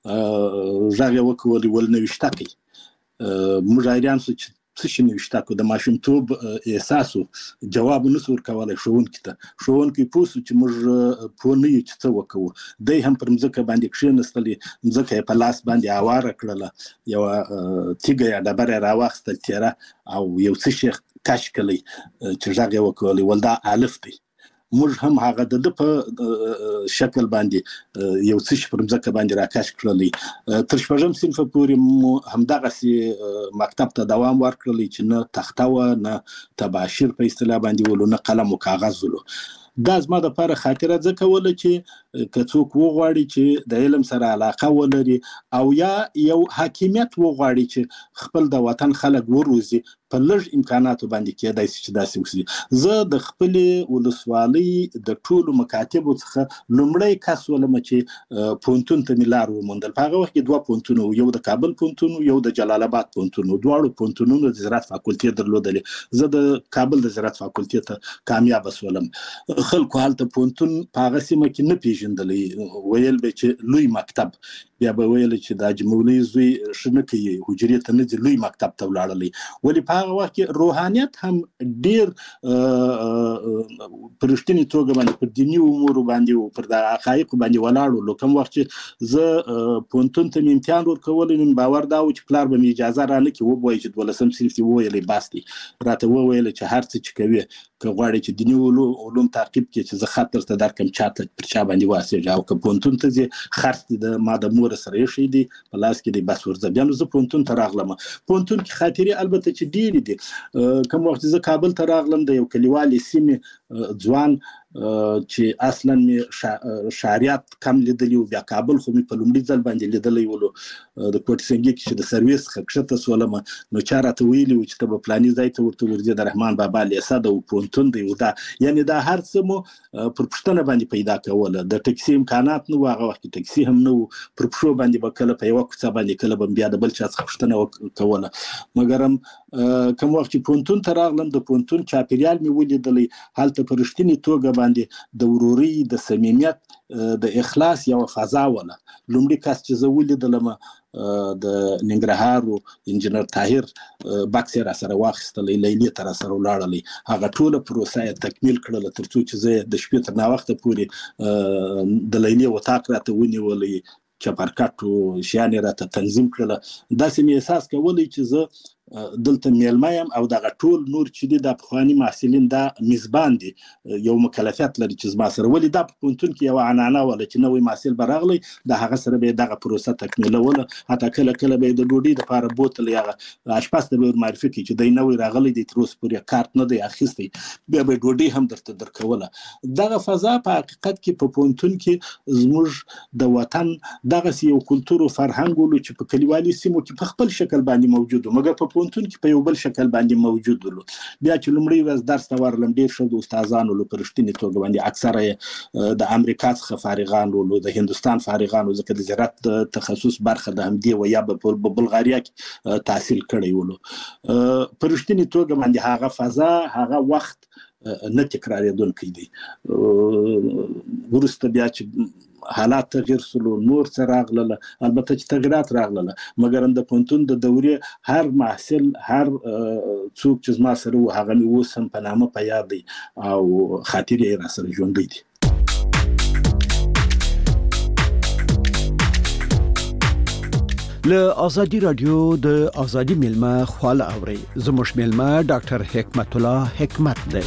Y: غږ یې وکولې ول نوشتکئ موږ حیران سو چې څه شي نوشتکو د ماشومتوب احساس و جواب نسو ورکولی ښوونکي ته ښوونکی پوه سو چې موږ پوه نه یو چې څه وکوو دی هم پر مځکه باندې کښېنستلې مځکه یې په لاس باندې هواره کړله یوه تیږه یا ډبره یې راواخیستل تیره او یو څه شی کش کړی چې غږ یې وکولی ول دا الف دی موږ هم هغه د ده په شکل باندې یو څه شي پر مځکه باندې راکش کړلی تر شپږم صنفه پورې مو همدغسې مکتب ته دوام ورکړلی چې نه تخته وه نه تباشیر په اصطلاح باندې ولو نه قلم و کاغذ ولو دا زما دپاره خاطره ځکه وله چې که څوک وغواړي چې د علم سره علاقه ولري او یا یو حاکمیت وغواړي چې خپل د وطن خلک وروزي په لږ امکاناتو باندې کېدای شي چې داسې وکړي. زه د خپلې ولسوالۍ د ټولو مکاتبو څخه لومړی کس ولم چې پوهنتون ته مې لار وموندل. په هغه وخت کې دوه پوهنتونه وو، یو د کابل پوهنتون یو د جلال آباد پوهنتون وو. دواړو پوهنتونونو د زراعت فاکولټې درلودلې. زه د کابل د زراعت فاکولټې ته کامیابه شولم. خلکو هلته پوهنتون په هغه سیمه کې نه پیژندلی، ویل به چې لوی مکتب، بیا به ویل چې د حاجي مولوي زوی ښه نه کوي، حجرې ته نه ځي، لوی مکتب ته ولاړلی. ولې په هغه وخت کې روحانیت هم ډېر په رښتینې توګه باندې پر دیني امورو باندې و، پر د حقایقو باندې ولاړ و. لکه کوم وخت چې زه پوهنتون ته مې امتحان ورکولی، نو باور دا و چې پلار به مې اجازه رانه کړي، وبوایي چې دولسم صنف دې وویلی بس دی. راته وویل چې هر څه چې کوې که غواړې چې دیني علوم تعقیب کړې چې زه خط درته درکړم چاته پر چا باندې واسېږه، او که پوهنتون ته ځې خرڅ دې د ما د مور سره ایښی دی په لاس کې دی بس ورځه. بیا نو زه پوهنتون ته راغلم. پوهنتون کې خاطرې البته چې ډېرې دي. کوم وخت زه کابل ته راغلم د یو کلیوالې سیمې ځوان چې اصلا مې شهریات کم لیدلی و، بیا کابل خو مې په لومړي ځل باندې لیدلی ولو د کوټ سنګي کې چې د سرویس څخه کښته شولم، نو چا راته ویلي و چې ته به فلاني ځای ته ورته ورځې، د رحمان بابا لیسه ده او پوهنتون دی. دا یعنې دا هر څه مو پر پوښتنه باندې پیدا کوله. د ټکسي امکانات نه و، هغه وخت کې ټکسي هم نه و، پر پښو باندې به کله په یوه کوڅه باندې کله به بیا د بل چا څخه پوښتنه کوله. مګر کوم وخت چې پوهنتون ته راغلم د پوهنتون چاپېریال مې ولیدلی، هلته په رښتینې توګه باندې د ورورۍ، د صمیمیت، د اخلاص یوه فضا وله. لومړي کس چې زه ولیدلم د ننګرهار انجینر طاهر بکس یې راسره واخیستلی، لیلې ته راسره ولاړلی. هغه ټوله پروسه یې تکمیل کړله تر څو چې زه د شپې تر ناوخته پورې د لیلې وطاق راته ونیولی، چپرکټ و شیان یې راته تنظیم کړله. داسې مې احساس کولی چې زه دلته میلمه یم او دغه ټول نور چې دي دا پخواني محصلین دا میزبان دي، یو مکلفیت لري چې زما سره. ولې دا په پوهنتون کې یوه عنعنه وله چې نوی محصل به راغلی، د هغه سره به یې دغه پروسه تکمیلوله. حتی کله کله به یې د ډوډۍ دپاره بوتل یا اشپز ته به یې ورمعرفي کړي چې دی نوی راغلی دی، تر اوسه پورې کارت نه دی اخیستی، بیا به یې ډوډۍ هم درته درکوله. دغه فضا په حقیقت کې په پوهنتون کې زموږ د وطن دغسې یو کلتور و فرهنګ ولو چې په کلیوالي سیمو کې په خپل شکل باندې موجود و، مګر په پوهنتون کې په یو بل شکل باندې موجود ولو. بیا چې لومړۍ ورځ درس ته ورغلم، ډېر ښه د استادان ولو، په رښتینې توګه باندې اکثره یې د امریکا څخه فارغان ولو، د هندوستان فارغان ولو، ځکه د زراعت د تخصص برخه د همدې و یا په بلغاریا کې تحصیل کړی ولو. په رښتینې توګه باندې هغه فضا، هغه وخت نه تکرارېدونکی دی. وروسته بیا چې حالات تغییر سلو، نور څه راغلله، البته چې تغییرات راغلله، مګر د پوهنتون د دورې هر محصل، هر څوک چې زما سره و، هغه مې اوس هم په نامه په یاد دی او خاطرې یې راسره ژوندی دي.
X: له ازادي رادیو د ازادي میلمه خواله اوري. زموږ میلمه ډاکټر حکمت الله حکمت دی.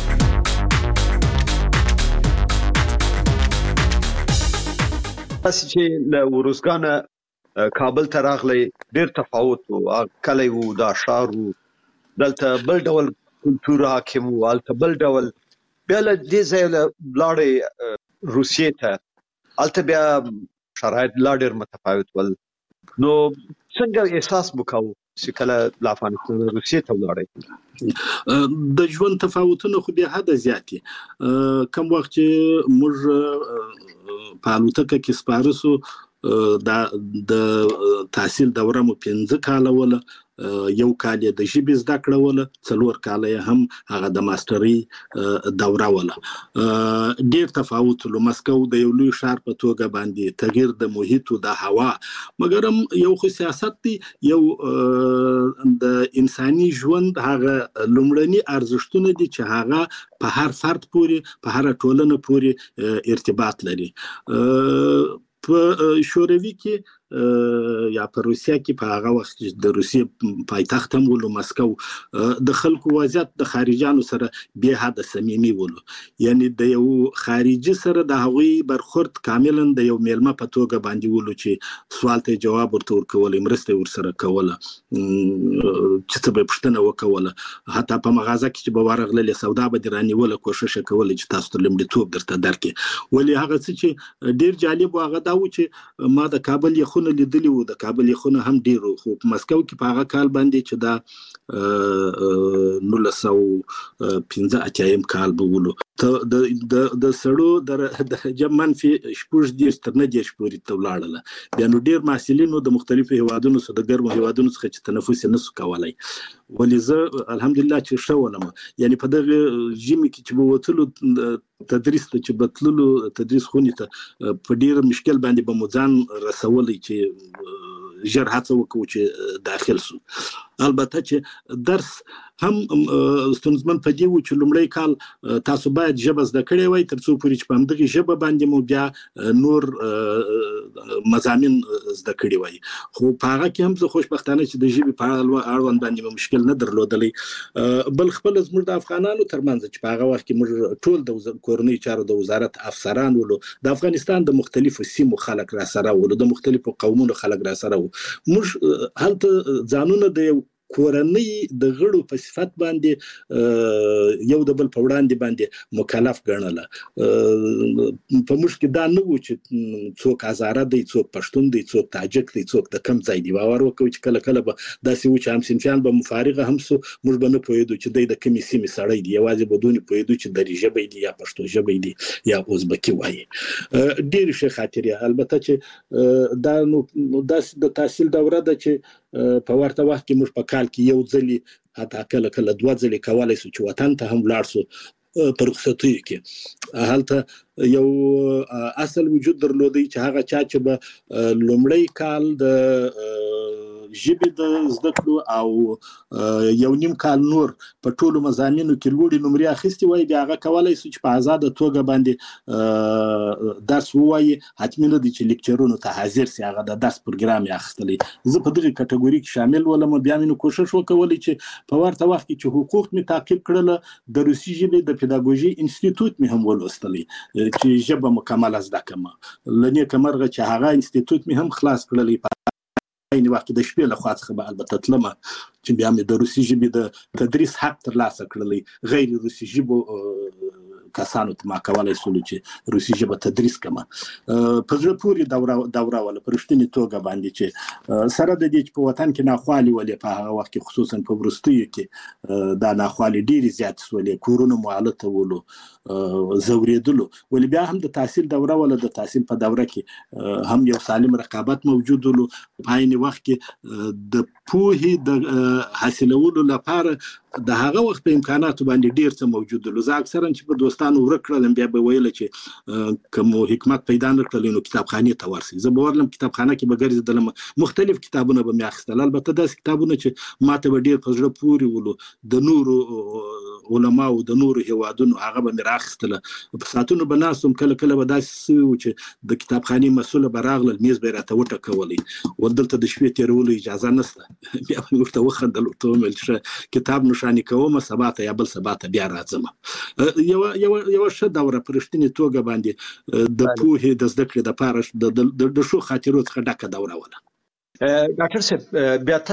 X: تاسو چې له وروزګانه کابل ته راغلی، ډېر تفاوت و، کلی و، دا ښار و، دلته بل ډول کلتور حاکم و، هلته بل ډول. بیا له دې ځایه لاړې روسیې ته، هلته بیا شرایط لا ډېر متفاوت ول. نو څنګه احساس وکاو چې کله له افغانستان روسیې ته ولاړئ؟
Y: د ژوند تفاوتونه خو بیا حده زیات دي. کوم وخت چې موږ په الوتکه کې سپاره سو، د تحصیل دوره مو پنځه کاله وله، یو کال یې د ژبې زده کړه وله، څلور کاله یې هم هغه د ماسټرۍ دوره وله. ډېر تفاوت ولو. مسکو د یو لوی ښار په توګه باندې تغییر د محیط و د هوا، مګر هم یو خو سیاست دی، یو د انساني ژوند هغه لومړني ارزښتونه دي چې هغه په هر فرد پورې، په هر ټولنه پورې ارتباط لري. په شوروي کې یا په روسیا کې په هغه وخت کې د روسیې پایتخت هم ولو مسکو د خلکو وضعیت د خارجانو سره به حد صمیمي ولو یعنی د یو خارجي سره د هغوی برخورد کاملا د یو میلمه په توګه باندې ولو چې سوال ته جواب ورته ورکول مرسته ورسره کوله چې څه به پوښتنه وکوله حتی په مغازه کې چې به ورغلل سودا به درانی ولا کوشش کوله چې تاسو ته لمړیتوب درته درکې ولی هغه څه چې ډیر جالب هغه دا و چې ما د کابل یخونه لیدلی و د کابل یخونه هم ډیر خو په مسکو کې په هغه کال باندې چې دا نولس سوه پنځه اتیا کال به ولو ته د د سړو د جم منفي شپږ دېرش تر نه دېرش پورې ته ولاړله بیا نو ډېر محصلینو د مختلفو هیوادونو څخه د ګرمو هیوادونو څخه چې تنفس یې نسو کولی ولې زه الحمدلله چې ښه ولم یعنی په دغه ژمي کې چې به وتلو تدریس ته چې به تللو تدریس خونې ته په ډېر مشکل باندې به مو ځان رسولی چې ژر هڅه وکړو چې داخل سو البته چې درس هم ستونزمن په دی و چې لومړی کال تاسو باید ژبه زده کړې وای تر څو پورې چې په همدغه ژبه باندې مو بیا نور مضامین زده کړي وای خو په هغه کې هم زه خوشبختانه چې د ژبې په اړوند باندې مشکل نه درلودلی بل خپل زموږ د افغانانو ترمنځ چې په هغه وخت کې موږ ټول د کورنۍ چارو د وزارت افسران ولو د افغانستان د مختلفو سیمو خلک را سره ولو د مختلفو قومونو خلک را سره وو موږ هلته ځانونه د کورنۍ د غړو په صفت باندې یو د بل په وړاندې باندې مکلف ګڼله په موږ کې دا نه و چې څوک هزاره دی څوک پښتون دی څوک تاجک دی څوک د کم ځای دی باور وکړو چې کله کله به داسې و چې همصنفیان به مفارغه هم سو موږ به نه پوهېدو چې دی د کومې سیمې سړی دی یوازې به دونې پوهېدو چې دري ژبی دی یا پښتو ژبی دی یا ازبکي وایي ډېرې ښې خاطرې البته چې دا نو داسې د تحصیل دوره ده چې په ورته وخت کې موږ په کال کې یو ځلې حتی کله کله دوه ځلې کولی سو چې وطن ته هم لاړ سو په رخصتیو کې هلته یو اصل وجود درلودی چې هغه چا چې به لومړی کال د ژبې د زده کړو او یو نیم کال نور په ټولو مضامینو کې لوړې نمرې اخیستې وای بیا هغه کولی سو چې په ازاده توګه باندې درس ووایي حتمي نه دی چې لیکچرونو ته حاضر سي هغه د درس پروګرام یې اخیستلی زه په دغې کټګوري کې شامل ولم بیا مې نو کوشش وکولی چې په ورته وخت کې چې حقوق مې تعقیب کړله د روسي ژبې د پیداګوژي انسټیټوټ مې هم ولوستلی چې ژبه مکمله زده کړم له نیکه مرغه چې هغه انسټیټوټ مې هم خلاص کړلی این وخت د شپې له خوا څخه به البته تلمه چې بیا مې د روسي ژبې د تدریس حق ترلاسه کړلی غیر روسي ژبو کسانو ته ما کولی سولو چې روسي ژبه تدریس کړم په زړه پورې دوره دوره وله په رښتینې توګه باندې چې سره د دې چې په وطن کې ناخوالې ولې په هغه وخت کې خصوصا په وروستیو کې دا ناخوالې ډېرې زیاتې سولې کورونه مو هلته ولو ځورېدلو ولې بیا هم د تحصیل دوره وله د تحصیل په دوره کې هم یو سالم رقابت موجود ولو په عین وخت کې د پوهې د حاصلولو لپاره د هغه وخت په امکاناتو باندې ډیر څه موجود دي زه اکثرا چې په دوستانو ورک کړل بیا به ویل چې کوم حکمت پیدا نه کړل نو کتابخانه ته ورسي زه به ورلم کتابخانه کې به ګرځېدلم مختلف کتابونه به مې اخیستل البته داسې کتابونه چې ماته به ډیر په زړه پورې ولو د نورو علماو د نورو هیوادونو هغه به مې راخیستل په ساعتونو به ناستم کله کله به داسې و چې د کتابخانې مسؤله به راغلل میز به یې راته وټکولی ودلته د شپې تېرولو اجازه نشته بیا به ورته وخندل ورته ومې ویل کتاب نوشاني کوم سبا ته یا بل سبا ته بیا راځم یو یو یو ښه دوره په رښتینې توګه باندې د پوهې د زده کړې دپاره د ښو خاطرو څخه ډکه دوره وله
X: ډاکټر صاحب بیا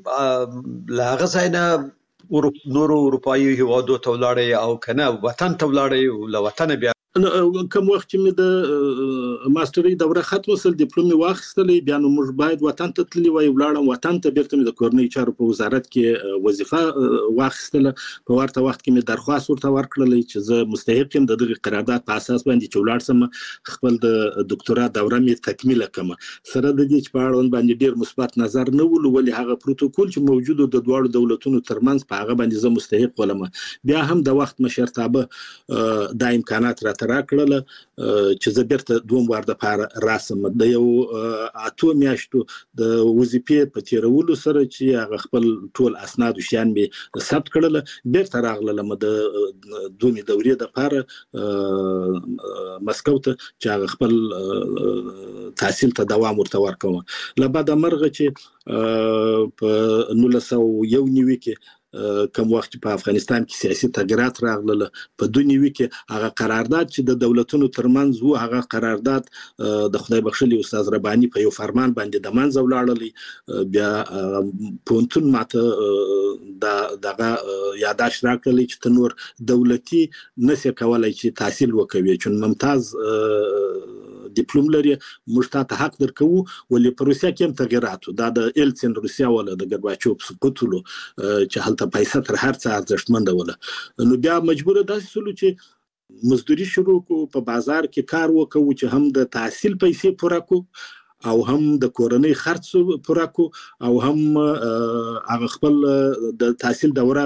X: تاسې له هغه ځای نه نورو اروپایي هیوادو ته ولاړئ او که نه وطن ته ولاړئ له وطنه بیا
Y: کوم وخت چې مې د ماسترۍ دوره ختمه سل ډیپلوم مې واخیستلی بیا نو موږ باید وطن ته تللي وای ولاړم وطن ته بیرته مې د کورنۍ چارو په وزارت کې وظیفه واخیستله په ورته وخت کې مې درخواست ورته ورکړلی چې زه مستحق یم د دغې قرارداد په اساس باندې چې ولاړ سم خپل د دکتورا دوره مې تکمیله کړم سره د دې چې په اړوند باندې ډېر مثبت نظر نه ولو ولې هغه پروتوکول چې موجود د دواړو دولتونو ترمنځ په هغه باندې زه مستحق ولم بیا هم د وخت مشرتابه دا امکانات را ماته راکړله چې زه بیرته دوم وار دپاره راسم. د یو اتو میاشتو د وظیفې په تېرولو سره چې هغه خپل ټول اسناد او شیان مې ثبت کړله، بیرته راغللم د دومې دورې دپاره مسکو ته چې هغه خپل تحصیل ته دوام ورته ورکوم. له بعده مرغه چې په نولس سوه یو نوي کې کوم وخت په افغانستان کې سیاسي تغیرات راغله، په دوه نوي کې هغه قرارداد چې د دولتونو ترمنځ وو، هغه قرارداد د خدای بخښلي استاد رباني په یو فرمان باندې د منځه ولاړلی. بیا پوهنتون ماته دغه یاداش راکړلی چې ته نور دولتي نسې کولی چې تحصیل وکوي، چون ممتاز ډیپلوم لري، موږ تاته حق درکوو. ولې په روسیه کې هم تغیرات و، دا د ایلسین روسیه وله د ګرباچوف سقوط ولو چې هلته پیسه تر هر څه ارزښتمنده وله. نو بیا مجبوره داسې سولو چې مزدوري شروع کو، په بازار کې کار وکړو چې هم د تحصیل پیسې پوره کو او هم د کورنۍ خرڅ پوره کو او هم هغه خپل د تحصیل دوره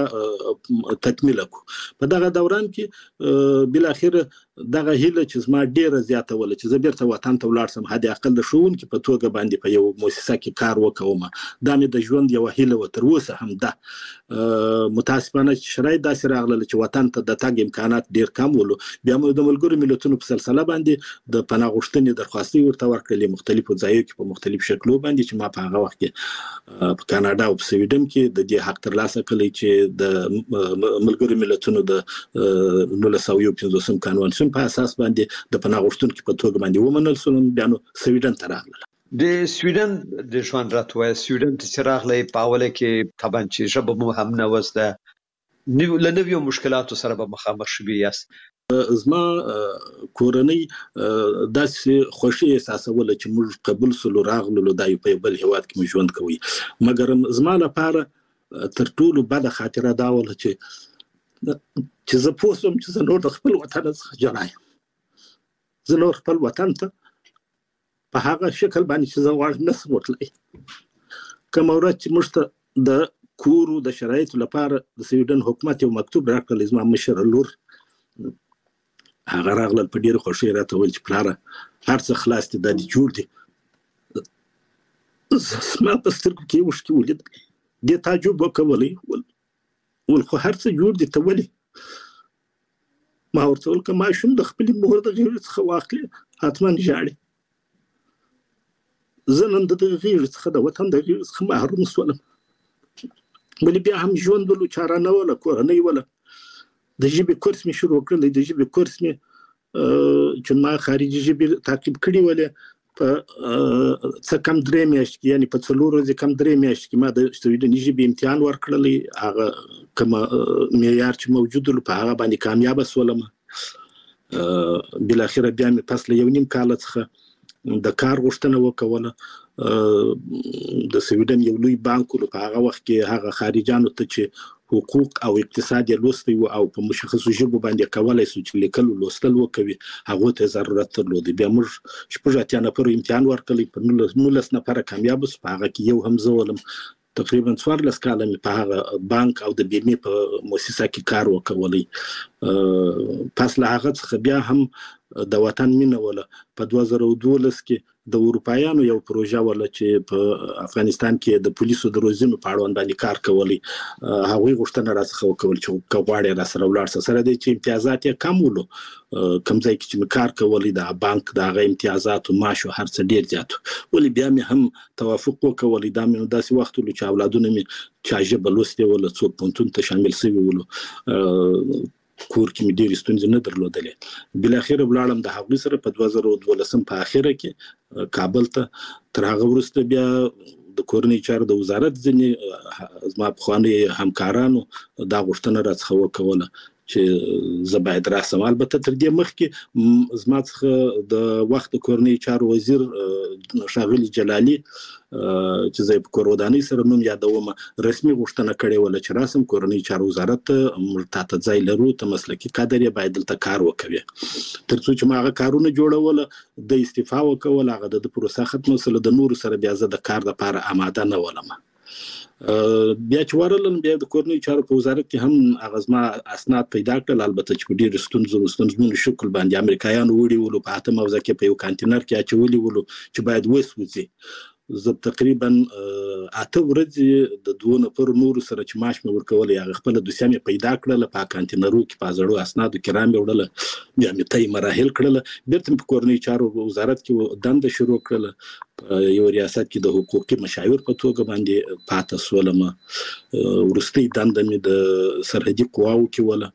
Y: تکمیله کو. په دغه دوران کې بل اخر دغه هیله چې زما ډیره زیاته وله چې زه بیرته وطن ته ولاړ سم، حد اقل د ښوونکي په توګه باندې په یو مؤسسه کې کار وکوم. دا مې د ژوند یوه هیله وه، تر اوسه هم ده. متاسفانه چې شرایط داسې راغلل چې وطن ته د تګ امکانات ډیر کم ولو. بیا مو د ملګرو ملتونو په سلسله باندې د پناه غوښتنې درخواستې ورته ورکړلې مختلفو ځایو کې په مختلف شکلو باندې، چې ما په هغه وخت کې په کاناډا او په سویډن کې د دې حق ترلاسه کړی چې د ملګرو ملتونو د نولس سوه یو پنځوسم قانون په اساس باندې د پناه غوښتونکو په توګه باندې ومنل شول. بیا نو سویډن ته راغلل.
X: د سویډن د ژوند راته سویډن ته چې راغلی په اوله کې طبعا چې ژبه مو هم نه وزده، له نویو مشکلاتو سره به مخامخ شوي یاست.
Y: زما کورنۍ داسې خوښي احساسوله چې موږ قبول سولو راغلو، دا یو په بل هیواد کې مو ژوند کوي. مګر زما لپاره تر ټولو بده خاطره دا وله چې چې زه پوه شوم چې زه نور د خپل وطن څخه جلا یم. زه نور خپل وطن ته په هغه شکل باندې چې زه غواړم نشم ورتلی. کومه ورځ چې موږ ته د کورو د شرایطو لپاره د سویډن حکومت یو مکتوب راکړلی، زما مشره لور هغه راغلل په ډېره خوښۍ راته وویل چې پلاره هر څه خلاص دي، دا دې جوړ دي. زما په سترګو کې یې اوښکې ولیدل. دې تعجب وکولی، ول خو هر څه جوړ دي، ته ولې؟ ما ورته وویل که ماشوم د خپلې مور د غېږې څخه واخلي حتما ژاړي. زه نن د دغه غېږې څخه د وطن د غېږې څخه محروم شولم. ولې بیا هم ژوند ولو، چاره نه وله، کورنۍ وله. د ژبې کورس مې شروع کړلی. د ژبې کورس مې چې ما خارجي ژبې تعقیب کړي ولې په څه کم درې میاشتې کې، یعنې په څلور ورځې کم درې میاشتې کې ما د سویډني ژبې امتحان ورکړلی. هغه کومه معیار چې موجود و په هغه باندې کامیابه شولم. بالاخره بیا مې پس له یو نیم کاله څخه د کار غوښتنه وکوله. د سویډن یو لوی بانک و، په هغه وخت کې هغه خارجانو ته چې حقوق او اقتصاد یې لوستی و او په مشخصو ژبو باندې کولی سو چې لیکل او لوستل وکوي، هغو ته ضرورت درلودی. بیا موږ شپږ اتیا نفرو امتحان ورکړلی، په نولس نفره کامیاب سو. په هغه کې یو هم زه ولم. تقریبا څوارلس کاله مې په هغه بانک او د بیمې په مؤسسه کې کار وکولی. پس له هغه څخه بیا هم د وطن مینه وله. په دوه زره دولس کې د اروپایانو یو پروژه وله چې په افغانستان کې د پولیسو د روزنو په اړوند باندې کار کولی. هغوی غوښتنه راڅخه وکول چې که غواړې راسره ولاړ شه. سره دی چې امتیازات یې کم ولو، کوم ځای کې چې مې کار کولی د بانک د هغه امتیازات او معاش او هر څه ډېر زیات و. ولې بیا مې هم توافق وکولی. دا مې داسې وخت ولو چې اولادونه مې چا ژبه لوستې وله، څوک پوهنتون ته شامل شوي ولو، کور کې مې ډېرې ستونزې نه درلودلې. بالاخره ولاړم د هغوی سره په دوه زره دولسم په اخره کې کابل ته. تر هغه وروسته بیا د کورنۍ چارو د وزارت ځینې زما پخواني همکارانو دا غوښتنه راڅخه وکوله چې زه باید راسم. البته تر دې مخکې زما څخه د وخت د کورنۍ چارو وزیر ښاغلي جلالي چې زه یې په کور ودانۍ سره نوم یادوم، رسمي غوښتنه کړې وله چې راسم کورنۍ چارو وزارت ته. موږ تا ته ځای لرو، ته مسلکي کادر یې، باید دلته کار وکوي. تر څو چې ما هغه کارونه جوړوله، د استعفا وکول، هغه د پروسه ختمه سوله. د نورو سره بیا زه د کار دپاره آماده نه ولم. بیا چې ورلن بیا د کورنۍ چارو په وزارت کې هم اغزما اسناد پیدا کړل، البته چې په ډیر ستونزو ستونزمن شکل باندې امریکایانو وړي ولو په اته موزه کې په یو کانټینر کې اچولي ولو چې باید وسوځي. زه تقریبا اته ورځې د دوه نفر نور سره چې معاش مې ورکولې هغه خپل دوسیه مې پیدا کړل، په کانټینرو کې په زړو اسنادو کې رام وړل، بیا مې تای مراحل کړل، بیرته په کورنۍ چارو وزارت کې دنده شروع کړل، یو ریاست کې د حقوقي مشاور په توګه باندې پاتې سولم. ورستۍ دنده مې د سرحدي قواو کې ولا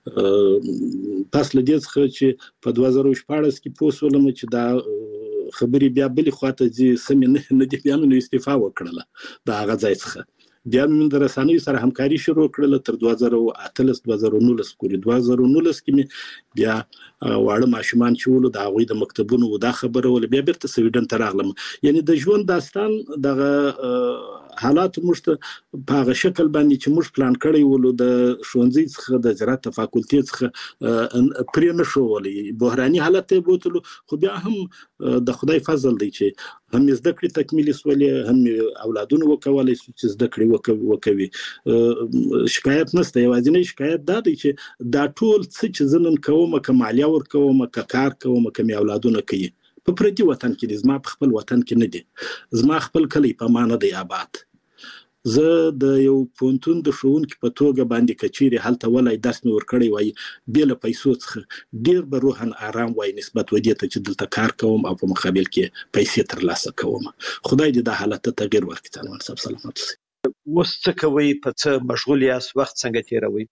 Y: پس لدې څخه چې په دوه زره شپاړس کې پوه سولم چې دا خبري بیا بلې خواته ځي سمې نه نه دي، بیا مې استعفا وکړله د هغه ځای څخه. بیا مې د رسنیو سره همکاري شروع کړله تر دوه زره اتلس دوه زره نولس پورې. دوه زره نولس کې مې بیا واړه ماشومان چې ولو د هغوی د مکتبونو دا خبره ول، بیا بیرته سویډن ته راغلم. یعنی د ژوند داستان دغه حالات موږ ته په هغه شکل باندې چې موږ پلان کړی ولو د ښوونځي څخه د زراعت فاکولټي څخه پرې نه شو ولې بحراني حالت ته بوتلو، خو بیا هم د خدای فضل دی چې هم زده کړې تکمیل سولې، هم اولادونه وکولای شي چې زده کړې وکوي. شکایت نشته، یوازینی شکایت دا دی چې دا ټول څه چې زه نن کوم که مالیه ورکوم که کار کوم که مې اولادونه کوي په پردي وطن کې دي، زما په خپل وطن کې نه دي. زما خپل کلی په ما نه دی آباد. زه د یو پوهنتون د ښوونکي په توګه باندې که چیرې هلته ولای درس مې ورکړی وای بې له پیسو څخه ډېر به روحن آرام وای نسبت ودې ته چې دلته کار کوم او په مقابل کې پیسې ترلاسه کوم. خدای دې دا حالت ته تغیر ورکړي. سلامت صاحب سلامت اوسئ.
X: اوس څه کوئ؟ په څه مشغول یاست؟ وخت څنګه تېروئ؟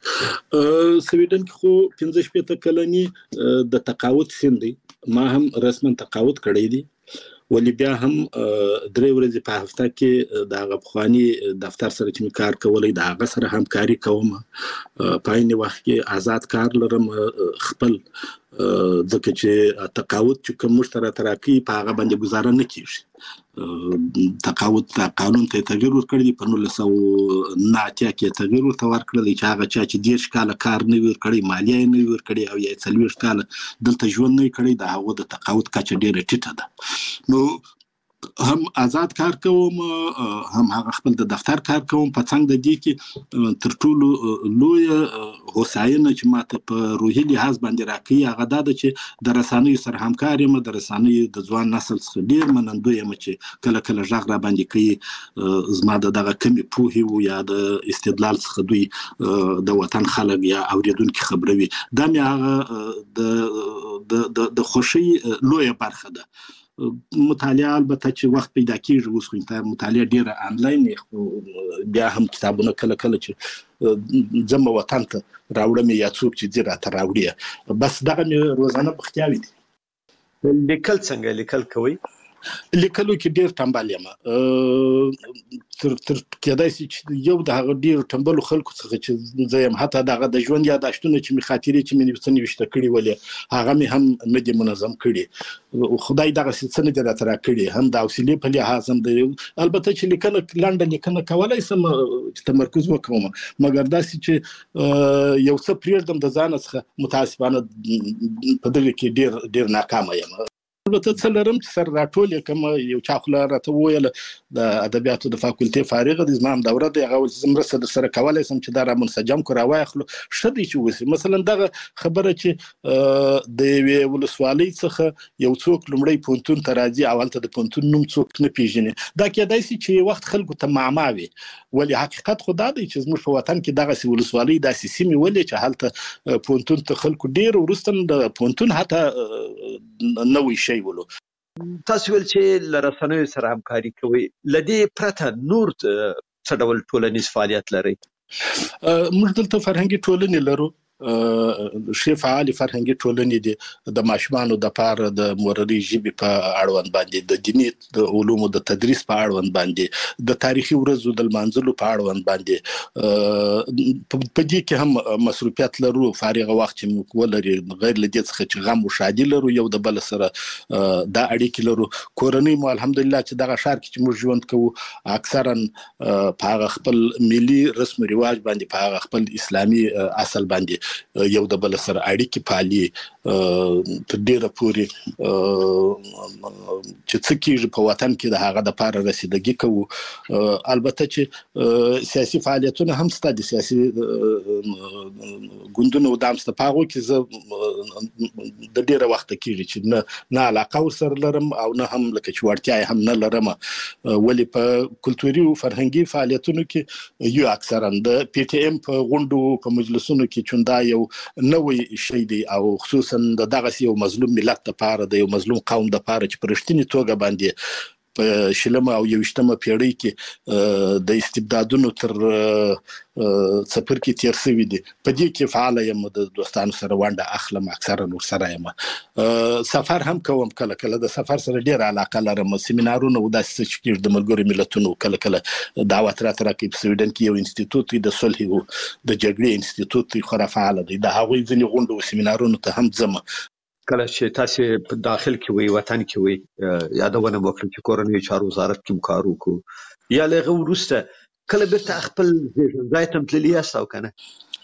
Y: سویډن کې خو پنځه شپېته کلنې د تقاعد سن دی، ما هم رسما تقاعد کړی دی، ولی بیا هم درې ورځې په هفته کې د هغه پخواني دفتر سره چې مې کار کولی د هغه سره همکاري کوم. په عین وخت کې آزاد کار لرم خپل، ځکه چې تقاعد چې کوم موږ ته راته راکوي په هغه باندې ګزاره نه کېږي. تقاعد ته قانون ته تغیر ورکړی دی، په نولس سوه نه اتیا کې تغیر ورته ورکړی دی چې هغه چا چې دېرش کاله کار نه وي ورکړی، مالیه یې نه وي ورکړې او یا څلوېښت کاله دلته ژوند نه وي کړی، د هغو د تقاعد کچه ډېره ټیټه ده. نو هم آزاد کار کوم، هم هغه خپل د دفتر کار کوم. په څنګ د دې کې تر ټولو لویه هوساینه چې ماته په روحي لحاظ باندې راکوي هغه دا ده چې د رسنیو سره همکار یم، د رسنیو د ځوان نسل څخه ډېر منندوی یم چې کله کله غږ را باندې کوي، زما د دغه کمې پوهې و یا د استدلال څخه دوی د وطن خلک یا اوریدونکي خبروي. دا مې هغه د خوښۍ لویه برخه ده. مطالعه البته چې وخت پیدا کېږي، اوس خو مطالعه ډېره آنلاین، بیا هم کتابونه کله کله چې ځم وطن ته راوړم یا څوک چې ځي راته راوړي، بس دغه مې روزانه بختیاوي دي.
X: لیکل څنګه لیکل کوئ؟
Y: لیکلو کې ډېر ټنبل یم، تر تر کېدای شي چې یو د هغه ډېرو ټنبلو خلکو څخه چې زه یم، حتی دغه د ژوند یاداشتونه چې مې خاطرې چې مې څه نوشته کړي ولې هغه مې هم نه دي منظم کړي. خدای دغسې څه نه دي راته راکړي، هم د حوصلې په لحاظ هم د البته چې لیکنه لنډه لیکنه کولی شم چې تمرکز وکړم، مګر داسې چې یو څه پرېږدم د ځانه څخه متاسفانه په دغه کې ډېر ډېر ناکامه یم. البته څه لرم چې سر راټول یې کوم، یو چا خو راته وویل د ادبیاتو د فاکولټې فارغه دی، زما هم دوره دی، هغه ویل چې مرسته در سره کولی شم چې دا را منسجم کړو راواخلو. ښه دی چې وسي. مثلا دغه خبره چې د یوې ولسوالۍ څخه یو څوک لومړی پوهنتون ته راځي او هلته د پوهنتون نوم څوک نه پېژني، دا کېدای شي چې وخت خلکو ته معما وي، ولې حقیقت خو دا دی چې زموږ په وطن کې دغسې ولسوالۍ داسې سیمې ولې چې هلته پوهنتون ته خلکو ډېر وروسته د پوهنتون حتی نوی شی ولو.
X: تاسو ویل چې له رسنیو سره همکاري کوئ، له دې پرته نور څه ډول ټولنیز فعالیت لرئ؟
Y: موږ دلته فرهنګي ټولنې لرو، ښې فعالې فرهنګي ټولنې دي، د ماشومانو دپاره د مورنۍ ژبې په اړوند باندې، د دیني د علومو د تدریس په اړوند باندې، د تاریخي ورځو د لمانځلو په اړوند باندې. په دې کې هم مصروفیت لرو، فارغه وخت چې موږ ولري، غیر له دې څخه چې غم و ښادي لرو، یو د بل سره دا اړیکې لرو. کورنۍ مو الحمدلله چې دغه ښار کې چې موږ ژوند کوو اکثرا په هغه خپل ملي رسم و رواج باندې، په هغه خپل اسلامي اصل باندې یو د بل سره اړیکې پالي تر ډیره پورې چې څه کېږي په وطن کې د هغه د پاره رسیدګي کوو. البته چې سیاسي فعالیتونه هم ستاسو د سیاسي ګوندونو د امست په هغه کې زه د ډیره وخت کېږي چې نه نه علاقه ورسره لرم او نه هم لکه چې وړتیا هم نه لرم. ولې په کلتوري او فرهنګي فعالیتونو کې یو اکثرا د پی ټی ایم په غونډو په مجلسونو کې چوندا یو نوې شی دی او خصوصا د دغه یو مظلوم ملت لپاره د یو مظلوم قوم لپاره چې پرشتنی توګه باندې په شلمه او یوشتمه پیړۍ کې د استبدادونو تر سفر کې تیر شوی دي. په دې کې فعال یم، د دوستانو سره ونده اخلم، اکثرا نور سره یم، سفر هم کوم، کله کله د سفر سره ډیر علاقه لرم، سیمینارونه او داسې چې کېږي د ملګرو ملتونو کله کله دعوت راته راکوي. په سویډن کې یو انسټیټوټ د صلح او د جګړې انسټیټوټ خورا فعال دی، د هغوی ځینې غونډو او سیمینارونو ته هم ځم.
X: کله چې تاسو په داخل کې وي، وطن کې وي، یادونه وکړم چې کورنۍ چارو وزارت کې کار وکړو، یا لغه وروسته کله بیرته خپل ځای ته تللی یاست او کنه؟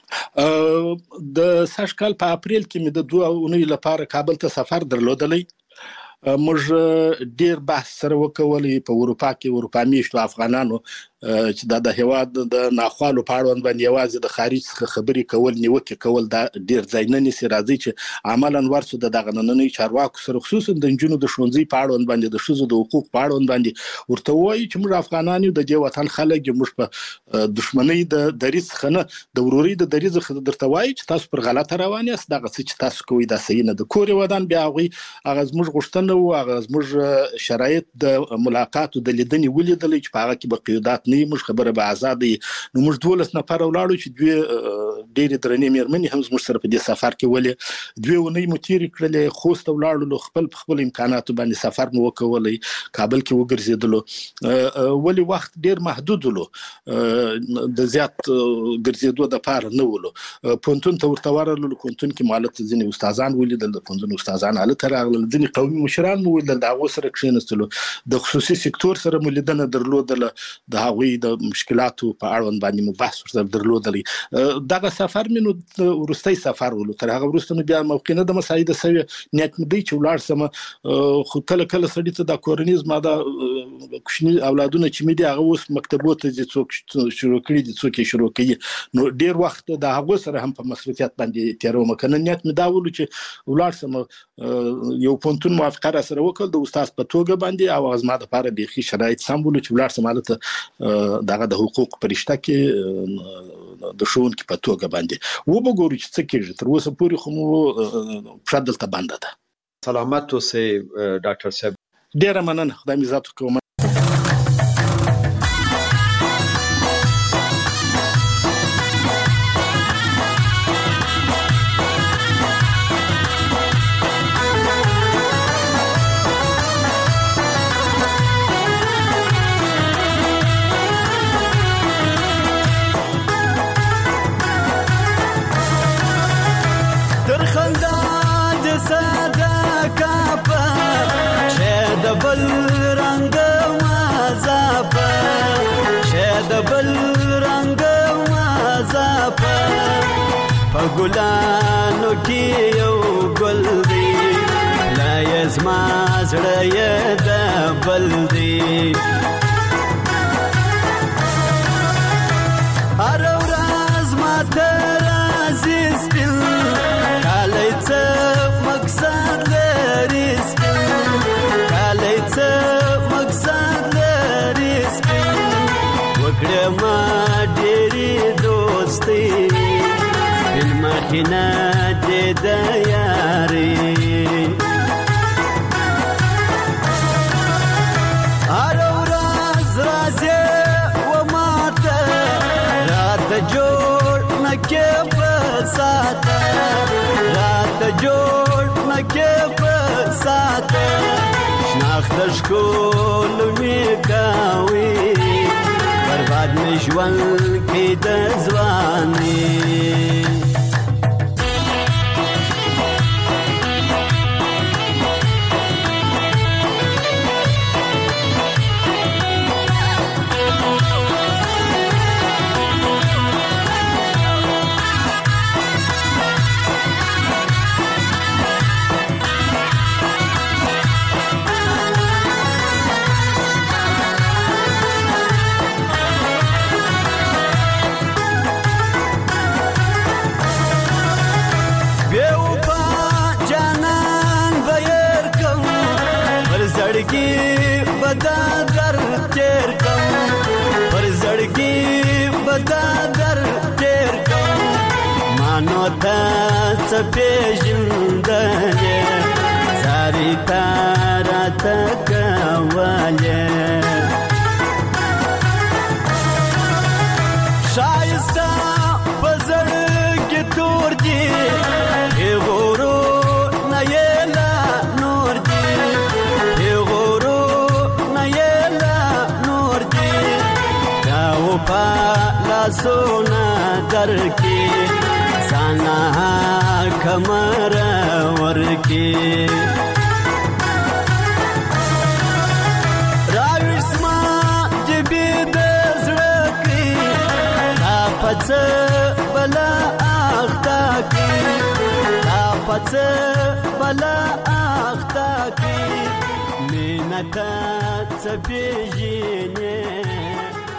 Y: د سږ کال په اپریل کې مې د دوه اونۍ لپاره کابل ته سفر درلودلی. موږ ډیر بحث سره وکولې په اروپا کې، اروپا میشتو افغانانو چې دا د هیواد د ناخوالو په اړوند باندې یوازې د خارج څخه خبرې کول، نیوکې کول، دا ډیر ځای نه نیسي. راځي چې عملاً ورسو د دغه نننۍ چارواکو سره، خصوصا د نجونو د ښوونځي په اړوند باندې، د ښځو د حقوق په اړوند باندې ورته وایي چې موږ افغانان یو، د دې وطن خلک یو، موږ په دښمنۍ د دریځ څخه نه، د ورورۍ د دریځ څخه درته وایي چې تاسو پر غلطه روان یاست، دغه څه چې تاسو کوئ دا صحیح نه ده. کور یې ودان، بیا هغوی هغه زموږ غوښتنه و، هغه زموږ شرایط د ملاقات او د لیدنې ولیدلې چې په هغه کې به قیودات نه وي، موږ خبره به آزاد وي. نو موږ دولس نفر ولاړو چې دوی ډېرې درنې مېرمنې هم زموږ سره په دې سفر کې ولې دوی ونې مو تیرې کړلې، خوست ته ولاړو، خپل په خپل امکاناتو باندې سفر مو وکولی، کابل کې وګرځېدلو. ولې وخت ډېر محدود ولو، د زیات ګرځېدو دپاره نه ولو. پوهنتون ته ورته ورغلو، پوهنتون کې مو هلته ځینې استادان ولیدل، د پوهنتون استادان هلته راغلل، ځینې قومي مشران مو ولیدل، د هغو سره کښېنستلو، د خصوصي سکتور سره مو لیدنه درلودله، د هغوی د مشکلاتو په اړوند باندې مو بحث ورسره درلودلی. دغه سفر مې نو وروستی سفر ولو، تر هغه وروسته نو بیا موقع نه ده مساعده سوې، نیت مې دی چې ولاړ سم، خو کله کله سړي ته دا کورنۍ زما د کوچني اولادونه چې مې دي هغه اوس مکتبو ته ځي، څوک شروع کړي دي، څوک یې شروع کوي، نو ډېر وخت د هغو سره هم په مصروفیت باندې تېروم. که نه نیت مې دا ولو چې ولاړ سم، یو پوهنتون موافقه را سره وکړل د استاد په توګه باندې، او هغه زما دپاره بیخي شرایط سم ولو چې ولاړ سم هلته دغه د حقوق په رشته کې د ښوونکي په توګه باندې وبګورو چې څه کېږي. تر اوسه پورې خو مو پښه دلته بنده ده.
X: سلامت اوسئ ډاکټر صاحب.
Y: ډېره مننه، خدای مې عزت وکړي.
C: بل رنگ مازاپا شه د بل رنگ مازاپا په ګلانو کې یو ګل دی، لا یزما زړه یې د بل دی. هر ورځ ماته راځي سپین کالی، څه مقصد لري سپین کالی، څه مقصد لري سپین وکړه ما ډېرې دوستي، سپین مخینه دې د یاري. هر ورځ راځې و ماته راته جوړ نه کې په ساته، راته جوړ نه کې په ساته، شناخته ښکول مې کوي، برباد مې ژوند کې د ځواني. څه پیژندلې زاري تارا تکولې شایسته په زړه کې تور دي غورو نه یې لا نور دي غورو نه یې لا نور دي دا و په لاسونه درکې ځانا کمر ورکې راوښما جبې د زړه کې دا پڅه بلا اختا کې دا پڅه بلا اختا کې مینه ته څه پیژنې